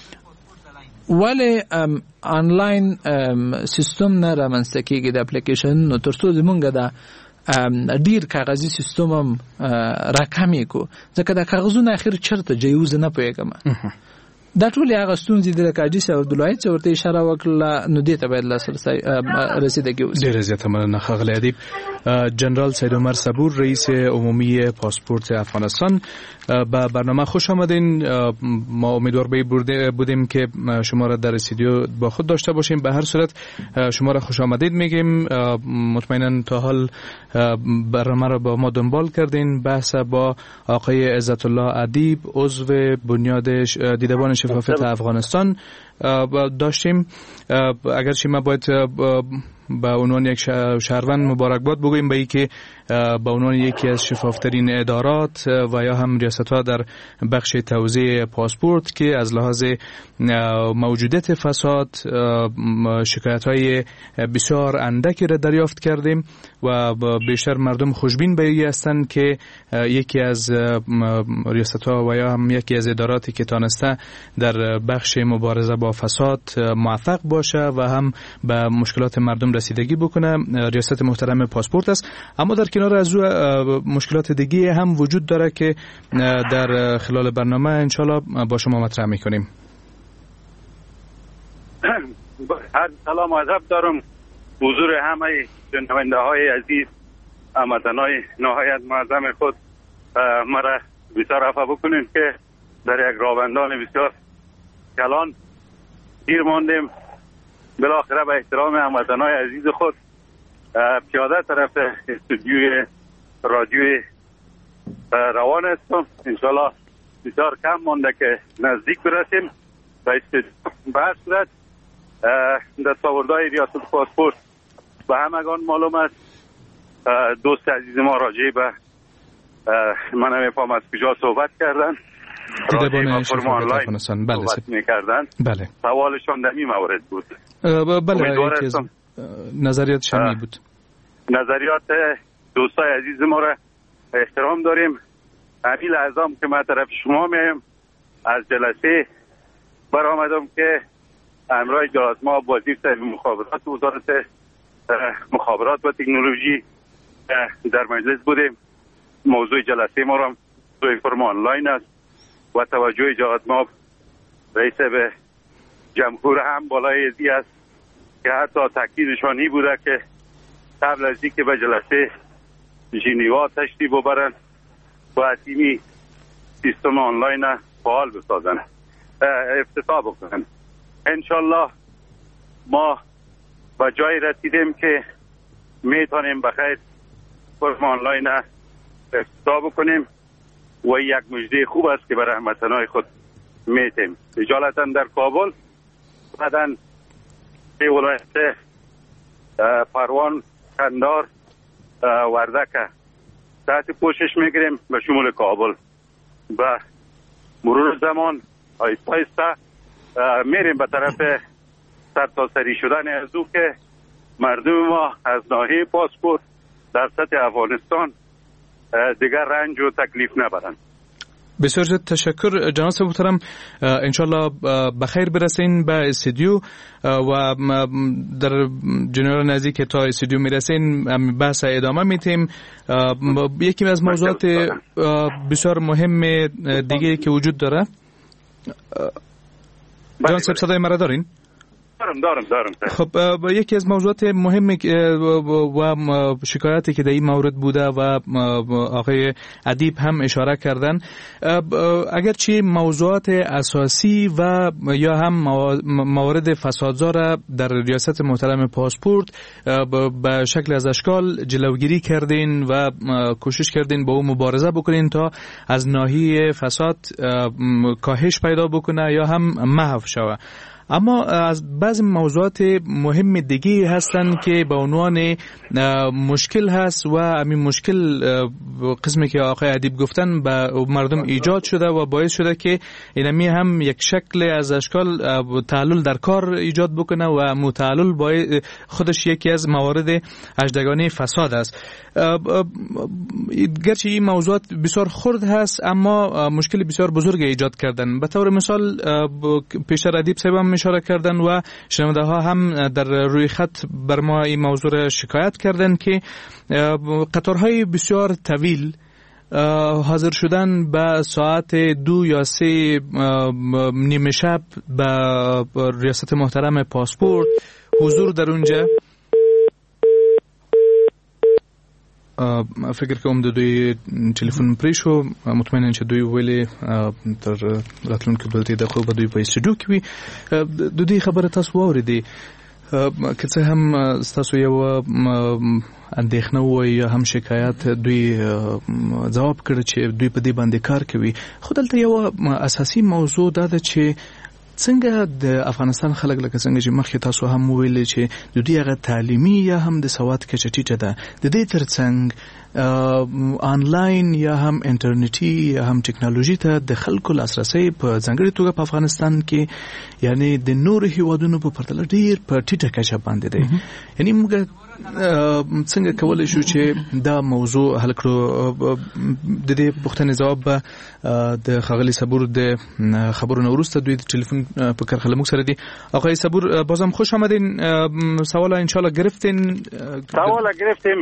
ولی آنلاین سیستم نه رامنځته کیږي د اپلیکیشن نو ترڅو زمونږ دا ډیر کاغذي سیستم هم راکمې کو ځکه دا کاغذونه اخر چرته جیوز نه پوهېږم دا ټول هغه ستونزې د حاجي صاحب عبدالواحد چې ورته اشاره وکړه نو دې ته باید لاسرسی رسیدګي وشي. ډېره زیاته مننه ښاغلی ادیب. جنرال سید عمر صبور رئیس عمومی پاسپورت افغانستان، به برنامه خوش آمدین. ما امیدوار بودیم که شما را در استودیو با خود داشته باشیم. به هر صورت شما را خوش آمدید میگیم. مطمئنا تا حال برنامه را با ما دنبال کردین. بحث با آقای عزت الله ادیب عضو بنیاد دیدبان شفافیت افغانستان داشتیم. اگرچه ما باید به عنوان یک شهروند مبارکباد بگوییم به اینکه به عنوان یکی از شفافترین ادارات و یا هم ریاست‌ها در بخش توزیع پاسپورت که از لحاظ موجودیت فساد شکایت‌های بسیار اندکی را دریافت کردیم و بیشتر مردم خوشبین به این هستند که یکی از ریاست‌ها و یا هم یکی از اداراتی که تانسته در بخش مبارزه با فساد موفق باشه و هم به مشکلات مردم رسیدگی بکنه ریاست محترم پاسپورت است. اما در کنار از او مشکلات دیگه هم وجود داره که در خلال برنامه انشالله با شما مطرح میکنیم. سلام و ادب دارم حضور همه شنونده های عزیز، هموطنان نهایت معظم خود. مرا بسیار عفو بکنید که در یک راهبندان بسیار کلان گیر ماندیم. بالاخره به احترام هموطنان عزیز خود پیاده طرف استودیوی رادیوی روان هستم. انشالله بسیار کم مانده که نزدیک برسیم به استودیو. به هر صورت دستاوردهای ریاست پاسپورت به همگان معلوم است. دوست عزیز ما راجع به من نمیفهم از کجا صحبت کردن. دیدبان راجع به فرم آنلاین افغانستان بله صحبت می‌کردن. بله سوالشون در این مورد بود. بله یکی از نظریات شمی بود. نظریات دوستای عزیز ما را احترام داریم. همین لحظام که من طرف شما میایم از جلسه برآمدم که امرای جلات ما وزیر صاحب مخابرات وزارت مخابرات و تکنولوژی در مجلس بودیم. موضوع جلسه ما را موضوع فرم آنلاین است و توجه جلات ما رئیس به جمهور هم بالای ازی است که حتی تاکیدشان این بوده که قبل از اینکه به جلسه ژنوا تشریف ببرن و تیمی سیستم آنلاین فعال بسازن افتتاح بکنن. انشالله ما به جای رسیدیم که میتونیم بخیر فرم آنلاین افتتاح بکنیم و یک مژده خوب است که برای هموطنان خود میتیم. اجالتا در کابل بعداً به ولایت پروان، قندار، وردک تحت پوشش میگیریم به شمول کابل. و مرور زمان آیسته آیسته میریم به طرف سرتاسری شدن از او که مردم ما از ناحیه پاسپورت در سطح افغانستان دیگر رنج و تکلیف نبرند. بسیار زیاد تشکر جناب محترم. انشالله بخیر برسین به استودیو و در جنرال نزدیک تا استودیو میرسین بحث ادامه میتیم. یکی از موضوعات بسیار مهم دیگه که وجود داره جان صاحب صدای مرا دارین؟ دارم دارم دارم خب یکی از موضوعات مهم و شکایاتی که در این مورد بوده و آقای ادیب هم اشاره کردن، اگرچه موضوعات اساسی و یا هم موارد فسادزا در ریاست محترم پاسپورت به شکل از اشکال جلوگیری کردین و کوشش کردین با او مبارزه بکنین تا از ناحیه فساد کاهش پیدا بکنه یا هم محو شوه. اما از بعض موضوعات مهم دیگه هستن که به عنوان مشکل هست و همین مشکل قسمی که آقای ادیب گفتن به مردم ایجاد شده و باعث شده که اینمی هم یک شکل از اشکال تعلل در کار ایجاد بکنه و متعلل خودش یکی از موارد اژدگانی فساد است. گرچه این موضوعات بسیار خرد هست اما مشکل بسیار بزرگ ایجاد کردن. به طور مثال پیشتر ادیب صاحب هم اشاره کردن و شنونده ها هم در روی خط بر ما این موضوع شکایت کردن که قطارهای بسیار طویل حاضر شدن به ساعت دو یا سه نیمه شب به ریاست محترم پاسپورت حضور در اونجا. فکر کوم د دوی ټلیفون پرې شو، مطمئنم چې دوی ویلي تر راتلونکي بلتې د خو به دوی په استودیو کې وي. د دې خبره تاسو واورېدې که څه هم ستاسو یو اندېښنه وي یا هم شکایت دوی ځواب کړ چې دوی په دې باندې کار کوي، خو دلته یو اساسي موضوع دا ده چې څنګه د افغانستان خلک لکه څنګه چې مخکې تاسو هم ویل چې د دوی هغه تعلیمي یا هم د سواد کچه ټیټه ده، د دې ترڅنګ آنلاین یا هم انټرنیټي یا هم ټکنالوژي ته د خلکو لاسرسي په ځانګړي توګه په افغانستان کې یعنی د نور هیوادونو په پرتله ډیر په ټیټه کچه باندې دی. یعنی موږ څنګه کولای شو چې دا موضوع حل کړو؟ د دې پوښتنې جواب به د ښاغلي صبور د خبرونو وروسته دوی د ټلیفون په کرخه موږ سره دي. آقای صبور بازم خوش آمدین. سوال ان شاء الله گرفتین؟ سوال گرفتیم.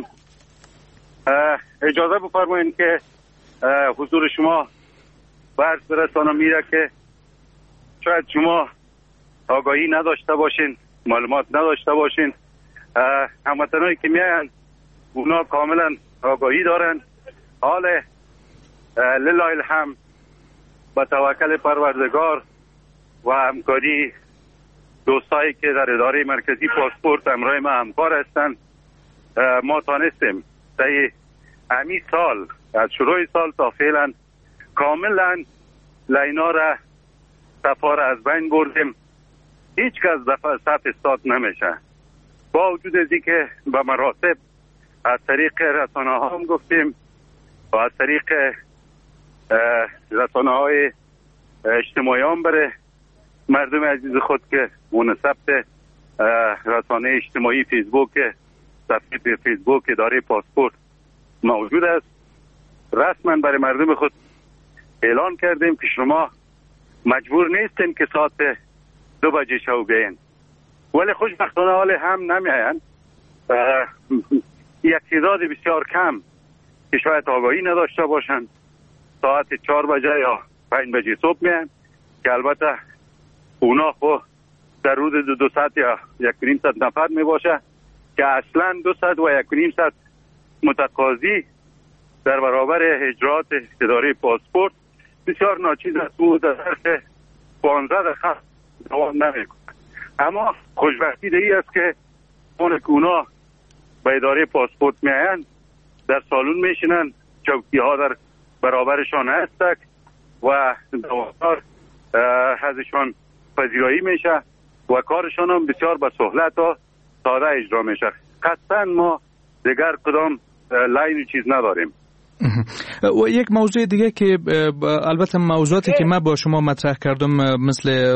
اجازه بفرمایید که حضور شما برس برسانم میره که شاید شما آگاهی نداشته باشین، معلومات نداشته باشین. هموطنایی که میاین اونا کاملا آگاهی دارن. حال لله الحمد با توکل پروردگار و همکاری دوستایی که در اداره مرکزی پاسپورت همراه ما همکار هستن، ما تانستیم طی همین سال از شروع سال تا فعلا کاملا لینا را صفا را از بین بردیم. هیچ کس دفع صف استاد نمیشه. با وجود از اینکه به مراتب از طریق رسانه ها هم گفتیم و از طریق رسانه های اجتماعیان برای مردم عزیز خود که منصب رسانه اجتماعی فیسبوک، صفحه فیسبوک اداره پاسپورت موجود است. رسما برای مردم خود اعلان کردیم که شما مجبور نیستین که ساعت دو بجه شو بیاین، ولی خوشبختانه حال هم نمیاین. یک تعداد بسیار کم که شاید آگاهی نداشته باشند ساعت چهار بجه یا پنج بجه صبح میاین، که البته اونا خو در روز دو, دو ساعت یا یک نیم ساعت نفر می باشه که اصلا دو ساعت و یک نیم ساعت متقاضی در برابر اجرات اداره پاسپورت بسیار ناچیز است و در ظرف پانزده دقیقه دوام نمیکنه. اما خوشبختی دیگه است که اون که اونا به اداره پاسپورت میاین در سالون میشینن، چوکی ها در برابرشان هستک و دوامدار ازشان پذیرایی میشه و کارشان هم بسیار به سهولت و ساده اجرا میشه. قطعا ما دیگر کدام لاین چیز نداریم. و یک موضوع دیگه که البته موضوعاتی که من با شما مطرح کردم مثل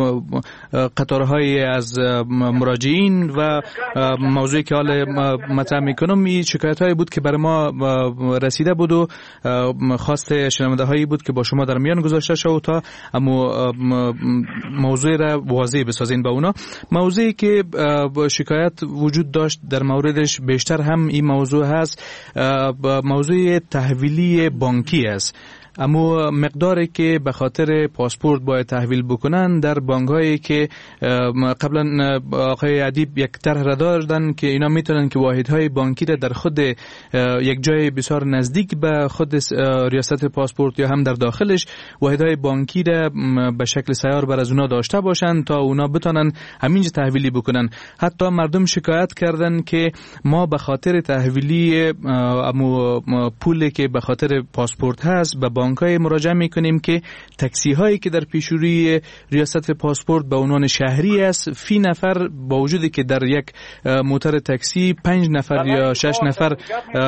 قطارهای از مراجعین و موضوعی که حالا مطرح میکنم این شکایت هایی بود که برای ما رسیده بود و خواست شنونده هایی بود که با شما در میان گذاشته شد تا اما موضوع را واضح بسازین با اونا. موضوعی که شکایت وجود داشت در موردش بیشتر هم این موضوع هست، موضوع تحویلی بانکی است. اما مقداری که به خاطر پاسپورت باید تحویل بکنن در بانک‌هایی که قبلا آقای ادیب یک طرح را داشتن که اینا میتونن که واحدهای بانکی را در خود یک جای بسیار نزدیک به خود ریاست پاسپورت یا هم در داخلش واحدهای بانکی را به شکل سیار بر از اونا داشته باشن تا اونا بتونن همینجا تحویلی بکنن. حتی مردم شکایت کردن که ما به خاطر تحویلی امو پولی که به خاطر پاسپورت هست به بانک‌های مراجعه می‌کنیم که تاکسی هایی که در پیشروی ریاست پاسپورت به عنوان شهری است، فی نفر با وجودی که در یک موتور تاکسی پنج نفر یا شش نفر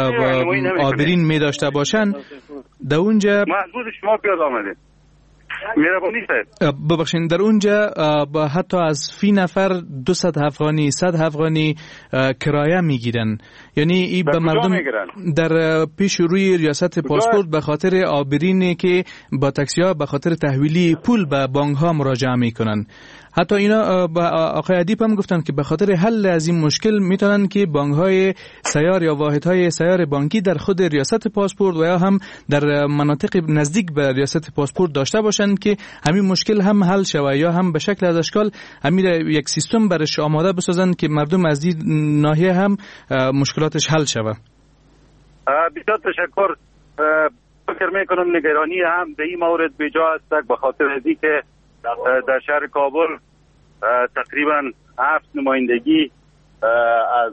آبرین می داشته باشند، در اونجا محضور شما پیاده آمده مهربانی صاحب ببخشید در اونجا حتی از فی نفر دویست افغانی صد افغانی کرایه میگیرن. یعنی این به مردم در پیش روی ریاست پاسپورت به خاطر آبرینی که با تاکسی ها به خاطر تحویلی پول به بانک ها مراجعه میکنن. حتی اینا با آقای ادیب هم گفتن که به خاطر حل از این مشکل میتونن که بانک‌های سیار یا واحدهای سیار بانکی در خود ریاست پاسپورت و یا هم در مناطق نزدیک به ریاست پاسپورت داشته باشن که همین مشکل هم حل شوه یا هم به شکل از اشکال همین یک سیستم برش آماده بسازن که مردم از این ناحیه هم مشکلاتش حل شوه. بسیار تشکر. فکر میکنم نگرانی هم به این مورد بجا است به خاطر ازی که در شهر کابل تقریبا هفت نمایندگی از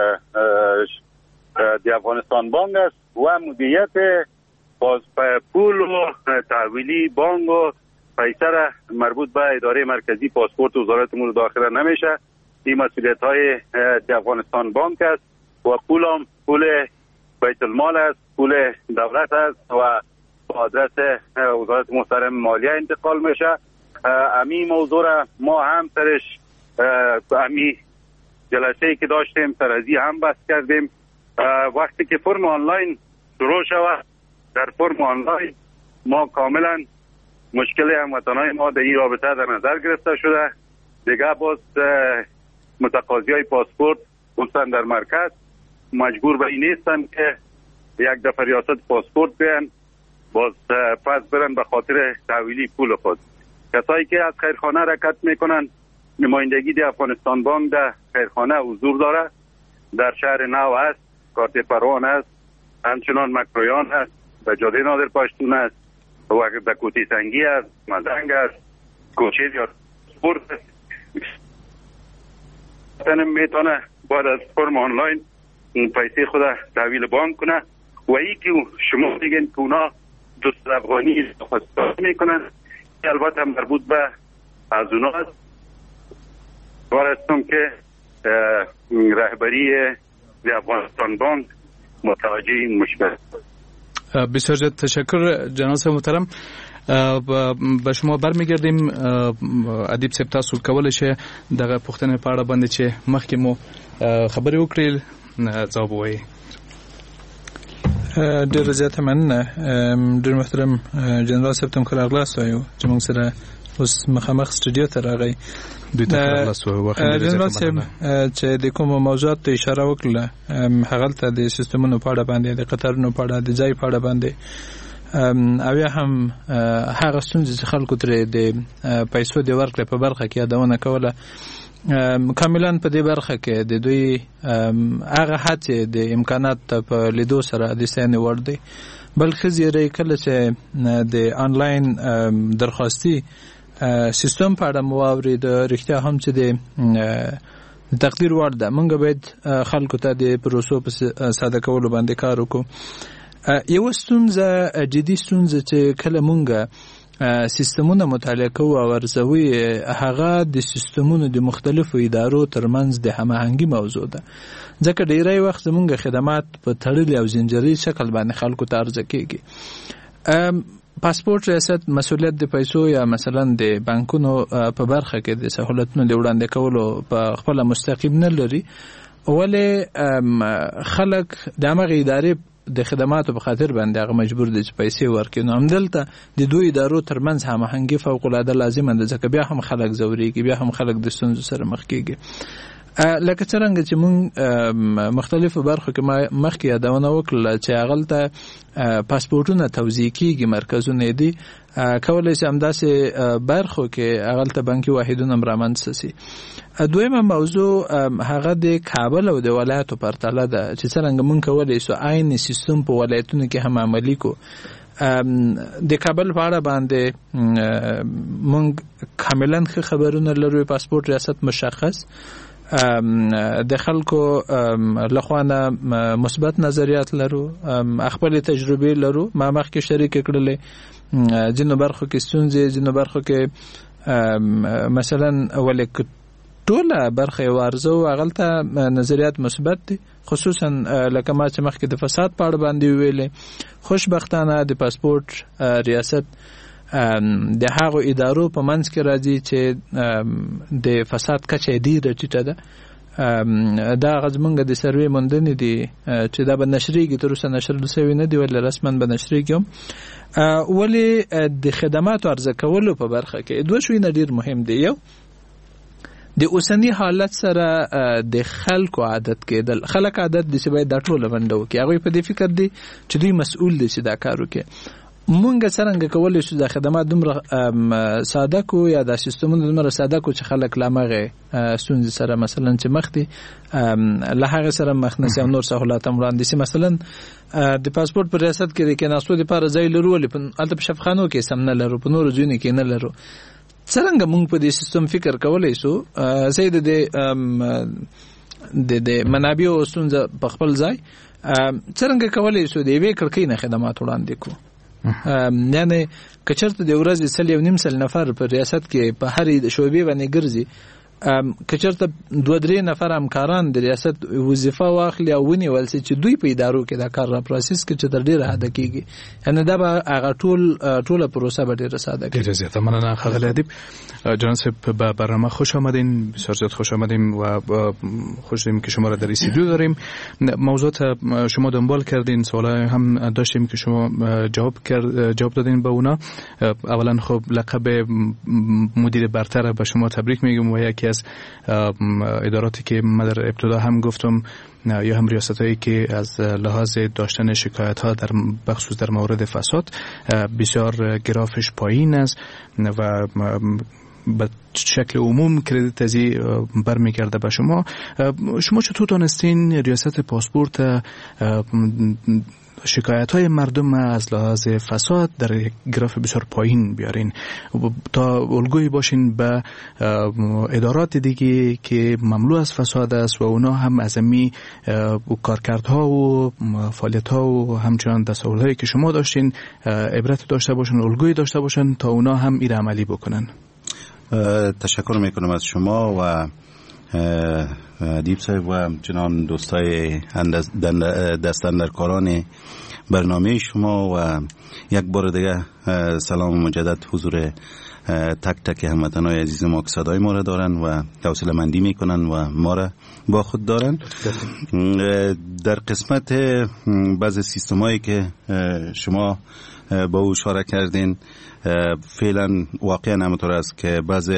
دی افغانستان بانک است و مدیریت باز پول و تحویلی بانک و پیسر مربوط به اداره مرکزی پاسپورت وزارت امور داخله نمیشه. این مسئولیت های دی افغانستان بانک است و پول هم پول بیت المال است، پول دولت است و آدرس وزارت محترم مالیه انتقال میشه. امی موضوع را ما هم سرش امی جلسه‌ای که داشتیم سرازی هم بحث کردیم. وقتی که فرم آنلاین شروع شود در فرم آنلاین ما کاملا مشکل هموطنان ما در این رابطه در نظر گرفته شده. دیگه باز متقاضی های پاسپورت خصوصا در مرکز مجبور به این نیستن که یک دفعه ریاست پاسپورت بیان باز پس برن به خاطر تحویلی پول خود. کسایی که از خیرخانه حرکت میکنن، نمایندگی دی افغانستان بانک در خیرخانه حضور داره، در شهر نو هست، کارت پروان هست، همچنان مکرویان هست، در جاده نادر پشتون هست و در کوتی سنگی هست، مزنگ هست، کوچه یا سپورت میتونه باید از فرم آنلاین پیسه خود تحویل بانک کنه و ای که شما دیگن که اونا دوست افغانی استفاده میکنن البته مربوط به از اونا هست. وارستم که رهبری دی افغانستان بانک متوجه این مشکل. بسیار تشکر جناب محترم. به شما برمیگردیم. ادیب صاحب تاسو کولای شئ دغه پوښتنه په اړه باندې چې مخکې مو خبرې وکړې ځواب ووایئ. ډېره زیاته مننه. ډېر محترم جنرال صاحب ته هم ښه راغلاست وایو چې موږ سره اوس مخامخ سټوډیو ته راغی. دوی ته ښه راغلاست وایو. جنرال صاحب چې د کومو موضوعاتو ته اشاره وکړله هغلته د سیستمونو په اړه باندې د قطارونو په اړه د ځای په اړه باندې او یا هم هغه ستونزې چې خلکو ترې د پیسو د ورکړې په برخه کې یادونه کوله. کاملا په دې برخه کې د دوی هغه هڅې د امکانات په لیدو سره د ستاینې وړ دی. بلکې زیری کله چې د آنلاین درخواستي سیستم په اړه مو واورېد رښتیا هم چې د تقدیر وړ ده. موږ باید خلکو ته د پروسو په ساده کولو باندې کار وکړو. یو ستونزه جدي ستونزه چې کله مونږ سیستمونه مطالعه کوو او ارزوي هغه د سیستمونو د مختلفو ادارو ترمنځ د هماهنګي موضوع ده. ځکه ډیری وخت زمونږ خدمات په تړلي او زنجیري شکل باندې خلکو ته عرضه کیږي. پاسپورت ریاست مسؤلیت د پیسو یا مثلا د بانکونو په برخه کې د سہولتونو د وړاندې کولو په خپل مستقیم نه لري، ولې خلک د هغه ادارې د خدماتو په خاطر باندې هغه مجبور دي چې پیسې ورکړي. نو همدلته د دوی ادارو ترمنځ هماهنګي فوق العاده لازمه ده، ځکه بیا هم خلک ځورېږي، بیا هم خلک د ستونزو سره مخ کېږي. لکه څرنګه چې موږ مختلفو برخو کې مخکې یادونه وکړله چې هغلته پاسپورټونه توزیع کېږي، مرکزونه دي، کولی شي همداسې برخو کې هغلته بانکي واحدونه هم رامنځته سي. دویمه موضوع هغه د کابل او د ولایتو پرتله ده چې څرنګه موږ کولی شو عین سیستم په ولایتونو کې هم عملي کو. د کابل په اړه باندې موږ کاملا ښه خبرونه لرو. پاسپورت ریاست مشخص د خلکو لخوانه مثبت نظریات لرو، خپل تجربې لرو. ما مخکې شریک کړلې ځینو برخو کې ستونزې، ځینو برخو کې مثلا ولې ټوله برخه یو ارزو هغلته نظریات مثبت دي، خصوصا لکه ما چې مخکې د فساد په اړه باندې ویلې. خوشبختانه د پاسپورت ریاست د هغو ادارو په منځ کې راځي چې د فساد کچه ډیره ټیټه ده. دا غزمنګ د سروې موندنې دي چې دا به نشریږي، تر اوسه نشر شوی نه دی، ولې رسما به نشریږي. ولې د خدماتو عرضه کولو په برخه کې دوه شوونه ډیر مهم دي. یو د اوسنی حالت سره د خلکو عادت کېدل. خلک عادت دي چې باید دا ټوله منډه وکړي، هغوی په دې فکر دي چې دوی مسؤل دي چې دا کار وکړي. مونږ څرنګه کولی شو د خدمات دومره ساده کو یا د سیستمونو دومره ساده کو چې خلک لا مغه ستونزې سره مثلا چې مخ دي له هغه سره مخ نشي او نور سہولت هم وړاندې شي. مثلا د پاسپورت پر ریاست کې د کېناستو لپاره ځای لرو، ولې په الته په شفخانو کې سم نه لرو، په نورو ځینو کې نه لرو. څرنګه مونږ په دې سیستم فکر کولی شو سید د د منابع او ستونزه په خپل ځای څرنګه کولی شو د یوې کړکۍ نه خدمات وړاندې کو. یعنی کچرته د ورځې سل یو نیم سل نفر په ریاست کې په هرې شعبې باندې ګرځي، کچرته دوه درې نفر همکاران د ریاست وظیفه واخلي او ونیول شي چې دوی په ادارو کې دا کار را پروسس کړي چې تر ډیره حد کېږي. یعنی دا به هغه ټول ټوله پروسه به ډیره ساده کړي. ډیره زیاته مننه ښاغلی ادیب. جان صاحب به برنامه خوش آمدین، بسیار زیاد خوش آمدیم و خوشحالیم که شما را در استودیو داریم. موضوعات شما دنبال کردین، سوالای هم داشتیم که شما جواب کرد جواب دادین به اونا. اولا خب لقب مدیر برتر به شما تبریک میگم و یکی از اداراتی که من در ابتدا هم گفتم یا هم ریاستایی که از لحاظ داشتن شکایت ها در بخصوص در مورد فساد بسیار گرافش پایین است و به شکل عموم کردیت ازی برمیگرده به شما. شما چطور دانستین ریاست پاسپورت شکایت های مردم از لحاظ فساد در گراف بسیار پایین بیارین تا الگویی باشین به ادارات دیگه که مملو از فساد است و اونا هم از امی کارکردها و فعالیت ها و همچنان دستاورد هایی که شما داشتین عبرت داشته باشن، الگویی داشته باشن تا اونا هم این عملی بکنن. تشکر میکنم از شما و ادیب صاحب و چنان دوستای دست اندرکاران برنامه شما و یک بار دیگه سلام مجدد حضور تک تک هموطنان عزیز ما که صدای ما را دارن و حوصله مندی میکنن و ما را با خود دارن. در قسمت بعض سیستمایی که شما با او اشاره کردین، فعلا واقعا همونطور است که بعض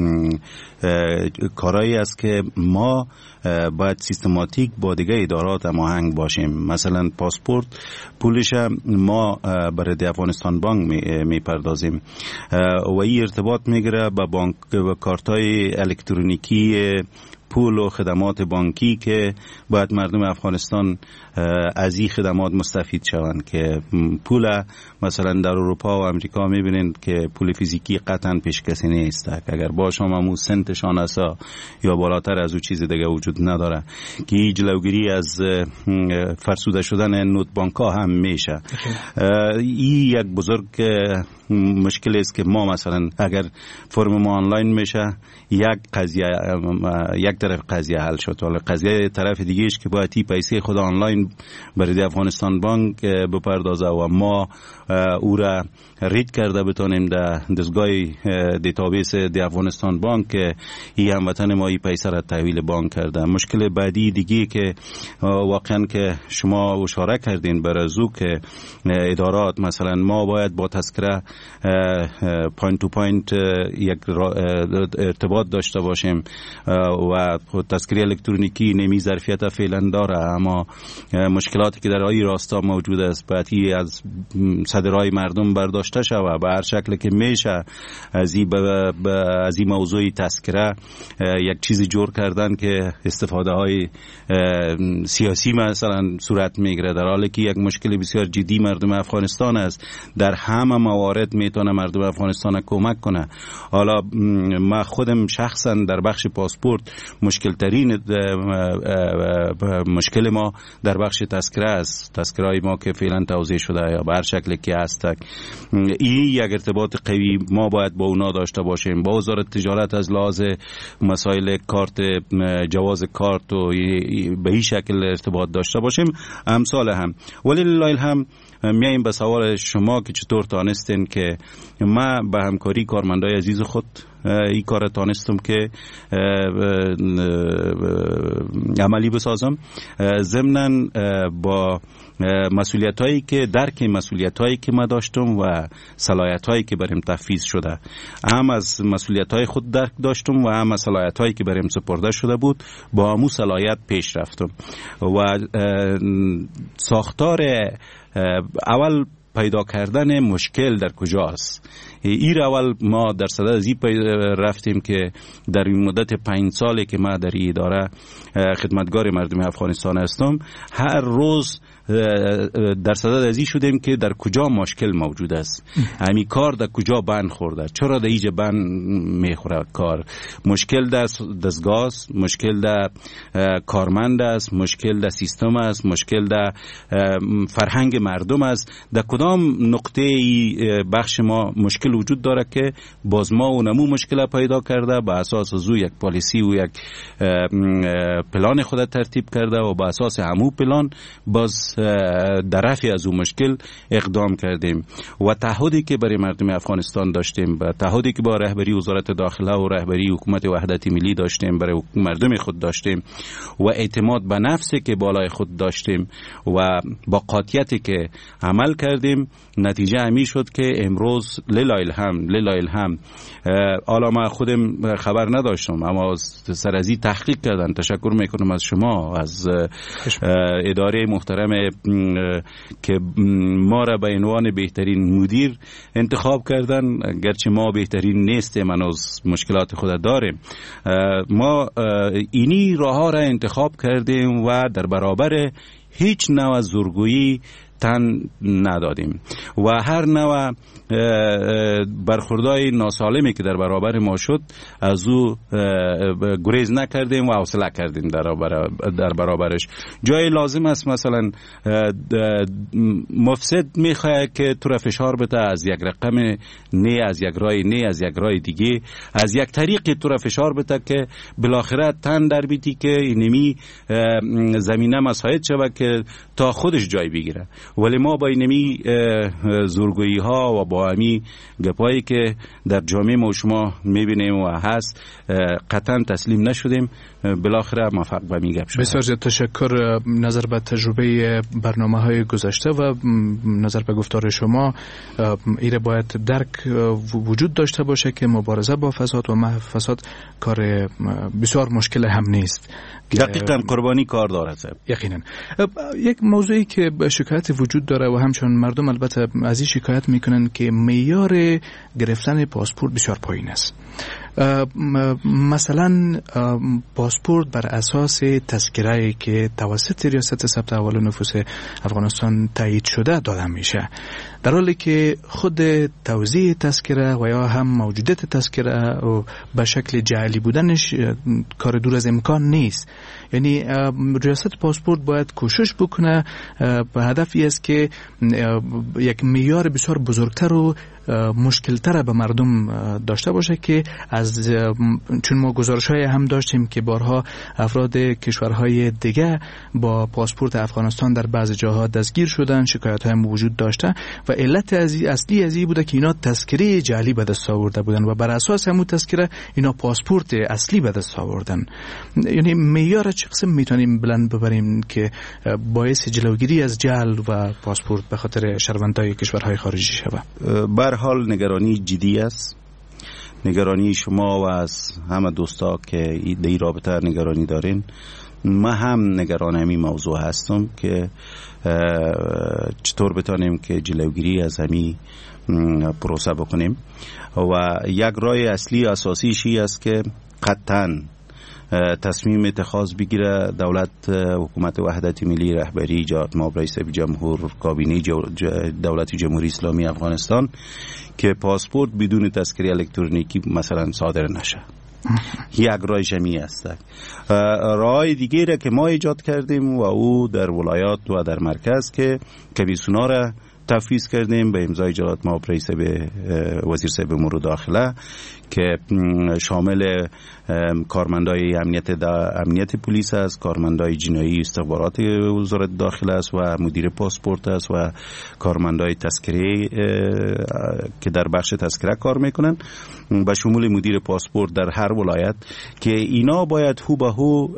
کارهایی است که ما باید سیستماتیک با دیگه ادارات هماهنگ باشیم. مثلا پاسپورت پولش ما برای افغانستان بانک میپردازیم و این ارتباط میگیره با بانک و کارتای الکترونیکی پول و خدمات بانکی که باید مردم افغانستان از این خدمات مستفید شوند. که پول مثلا در اروپا و امریکا میبینید که پول فیزیکی قطعا پیشکسی نیست، اگر باشه همون سنتشان است یا بالاتر از او چیز دیگه وجود نداره که این جلوگیری از فرسوده شدن نوت بانک ها هم میشه. این یک بزرگ مشکل است که ما مثلا اگر فرم ما آنلاین میشه یک قضیه یک طرف قضیه حل شد، ولی قضیه طرف دیگه ایش که باید تی پیسه خود آنلاین برای افغانستان بانک بپردازه و ما او را رید کرده بتونیم در دستگاه دیتابیس دی افغانستان بانک که این هموطن ما این پیسه را تحویل بانک کرده. مشکل بعدی دیگه که واقعا که شما اشاره کردین برازو که ادارات مثلا ما باید با تذکره پوینت تو پوینت یک ارتباط داشته باشیم و تذکره الکترونیکی نمی ظرفیت فعلا داره، اما مشکلاتی که در این راستا موجود است باید از صدرهای مردم برداشته شود به هر شکل که میشه. از این از این موضوع تذکره یک چیزی جور کردن که استفاده های سیاسی مثلا صورت میگیره، در حالی که یک مشکل بسیار جدی مردم افغانستان است. در همه موارد میتونه مردم افغانستان کمک کنه. حالا ما خودم شخصا در بخش پاسپورت مشکل ترین مشکل ما در بخش تذکره است. تذکره ما که فعلا توزیع شده یا به هر شکل که هست، این یک ارتباط قوی ما باید با اونا داشته باشیم. با وزارت تجارت از لحاظ مسائل کارت، جواز کارت و به این شکل ارتباط داشته باشیم امثال هم. ولی لایل هم میایم به سوال شما که چطور تانستین که ما به همکاری کارمندای عزیز خود این کار تانستم که عملی بسازم، ضمناً با مسئولیت هایی که درک مسئولیت هایی که ما داشتم و صلاحیت هایی که بریم تفویض شده، هم از مسئولیت های خود درک داشتم و هم از صلاحیت هایی که بریم سپرده شده بود با همون صلاحیت پیش رفتم. و ساختار اول پیدا کردن مشکل در کجاست، این اول ما در صدد از این رفتیم که در این مدت پنج سالی که ما در این اداره خدمتگار مردم افغانستان هستم، هر روز در صدد از این شدیم که در کجا مشکل موجود است، همین کار در کجا بند خورده، چرا در اینجا بند میخوره کار، مشکل در دستگاه است، مشکل در کارمند است، مشکل در سیستم است، مشکل در فرهنگ مردم است، در کدام نقطه بخش ما مشکل وجود داره که باز ما اونمو مشکل پیدا کرده، با اساس از یک پالیسی و یک پلان خود ترتیب کرده و با اساس همو پلان باز در رفع از اون مشکل اقدام کردیم. و تعهدی که برای مردم افغانستان داشتیم، و تعهدی که با رهبری وزارت داخله و رهبری حکومت وحدت ملی داشتیم برای مردم خود داشتیم، و اعتماد به نفسی که بالای خود داشتیم و با قاطعیتی که عمل کردیم، نتیجه همی شد که امروز للایل هم للایل هم حالا من خودم خبر نداشتم، اما سر از این تحقیق کردن. تشکر میکنم از شما، از اداره محترم که ما را به عنوان بهترین مدیر انتخاب کردن، گرچه ما بهترین نیستیم، هنوز مشکلات خود داریم. ما اینی راه ها را انتخاب کردیم و در برابر هیچ نوع زورگویی تن ندادیم و هر نوع برخوردهای ناسالمی که در برابر ما شد از او گریز نکردیم و حوصله کردیم در در برابرش. جای لازم است مثلا مفسد میخواد که تو را فشار بده از یک رقم نه، از یک رای نه، از یک رای دیگه، از یک طریقی تو را فشار بده که بالاخره تن در بیتی که اینمی زمینه مساعد شود که تا خودش جای بگیره. ولی ما با اینمی زورگویی ها و با همی گپایی که در جامعه ما شما میبینیم و هست قطعا تسلیم نشدیم، بالاخره موفق به میگپ شدیم. بسیار زیاد تشکر. نظر به تجربه برنامه های گذشته و نظر به گفتار شما، ایره باید درک وجود داشته باشه که مبارزه با فساد و محو فساد کار بسیار مشکل هم نیست. دقیقاً قربانی کار داره. یقینا یک موضوعی که شکایت وجود داره و همچنان مردم البته از این شکایت میکنن که معیار گرفتن پاسپورت بسیار پایین است. مثلا پاسپورت بر اساس تذکره‌ای که توسط ریاست ثبت احوال نفوس افغانستان تایید شده داده میشه، در حالی که خود توزیع تذکره و یا هم موجودیت تذکره و به شکل جعلی بودنش کار دور از امکان نیست. یعنی ریاست پاسپورت باید کوشش بکنه به هدفی است که یک معیار بسیار بزرگتر و مشکلتر به مردم داشته باشه که از چون ما گزارش‌های هم داشتیم که بارها افراد کشورهای دیگه با پاسپورت افغانستان در بعضی جاها دستگیر شدن، شکایت‌های هم وجود داشته و علت اصلی از این بوده که اینا تذکره جعلی به دست آورده بودن و بر اساس همون تذکره اینا پاسپورت اصلی به دست آوردن. یعنی معیار چه قسم میتونیم بلند ببریم که باعث جلوگیری از جعل و پاسپورت به خاطر شهروندای کشورهای خارجی شود؟ به حال نگرانی جدی است، نگرانی شما و از همه دوستا که در این رابطه نگرانی دارین. من هم نگران همین موضوع هستم که چطور بتانیم که جلوگیری از همین پروسه بکنیم و یک راه اصلی اساسیش است که قطعاً تصمیم اتخاذ بگیره دولت، حکومت وحدت ملی رهبری جناب رئیس جمهور، کابینه دولت جمهوری اسلامی افغانستان که پاسپورت بدون تذکره الکترونیکی مثلا صادر نشه. یک راه جمعی است. راه دیگه را که ما ایجاد کردیم و او در ولایات و در مرکز که کمیسیونا را تفویض کردیم به امضای جلالت مآب رئیس به وزیر صاحب امور داخله که شامل کارمندای امنیت امنیت پلیس است، کارمندای جنایی استخبارات وزارت داخله است و مدیر پاسپورت است و کارمندای تذکره که در بخش تذکره کار میکنن به شمول مدیر پاسپورت در هر ولایت که اینا باید هو به هو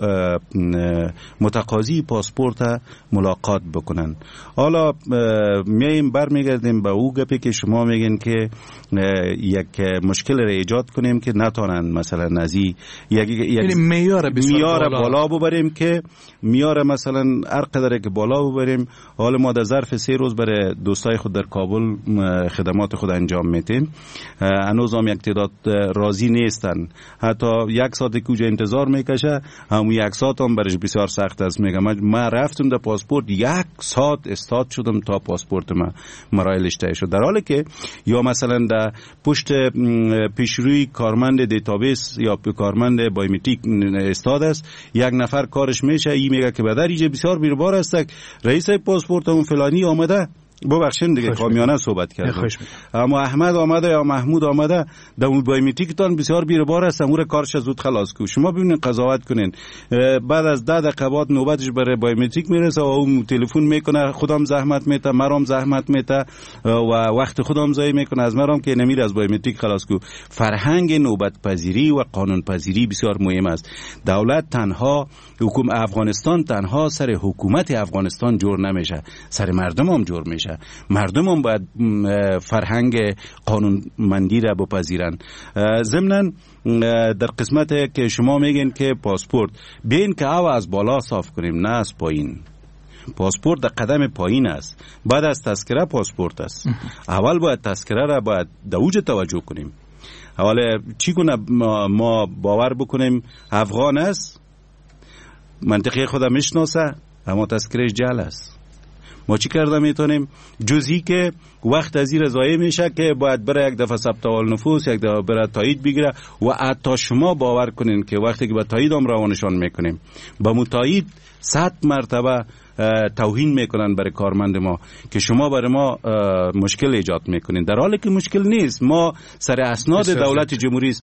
متقاضی پاسپورت ملاقات بکنن. حالا میایم برمیگردیم به او گپی که شما میگین که یک مشکل را ایجاد کنیم که نتونن مثلا از یک یک معیار بالا, بالا ببریم که معیار مثلا هر قدر که بالا ببریم. حالا ما در ظرف سه روز برای دوستای خود در کابل خدمات خود انجام میدیم، هنوز هم یک تعداد راضی نیستن، حتی یک ساعت که انتظار میکشه همون یک ساعت هم برش بسیار سخت است. میگم من رفتم در پاسپورت یک ساعت استاد شدم تا پاسپورت ما مراحلش طی شد، در حالی که یا مثلا در پشت پیشروی کارمند دیتابیس یا کارمند بایومتریک استاد است، یک نفر کارش میشه، این میگه که بدر ایجا بسیار بیربار است رئیس پاسپورت اون فلانی آمده، ببخشید دیگه کامیانه صحبت کردم، اما احمد آمده یا محمود آمده در اون بایومتریکتان بسیار بیربار است، امور کارش زود خلاص کو. شما ببینید قضاوت کنین، بعد از ده دقیقه بعد نوبتش برای بایومتریک میرسه و اون تلفن میکنه، خودم زحمت میته، مرام زحمت میته و وقت خودم ضایع میکنه از مرام که نمیره از بایومتریک خلاص کو. فرهنگ نوبت پذیری و قانون پذیری بسیار مهم است. دولت تنها، حکومت افغانستان تنها سر حکومت افغانستان جور نمیشه، سر مردم هم جور میشه. مردم هم باید فرهنگ قانونمندی را بپذیرن. ضمناً در قسمت که شما میگین که پاسپورت بین که او از بالا صاف کنیم نه از پایین. پاسپورت در قدم پایین است، بعد از تذکره پاسپورت است. اول باید تذکره را باید دوج توجه کنیم. اول چی کنه ما باور بکنیم افغان است، منطقه خودم میشناسه اما تذکرهش جعل است. ما چی کرده میتونیم؟ جزئی که وقت از این ضایع میشه که باید بره یک دفعه ثبت احوال نفوس، یک دفعه بره تایید بگیره و حتی شما باور کنین که وقتی که به تایید هم روانشان میکنیم با متایید صد مرتبه توهین میکنن برای کارمند ما که شما برای ما مشکل ایجاد میکنین، در حالی که مشکل نیست. ما سر اسناد دولت جمهوری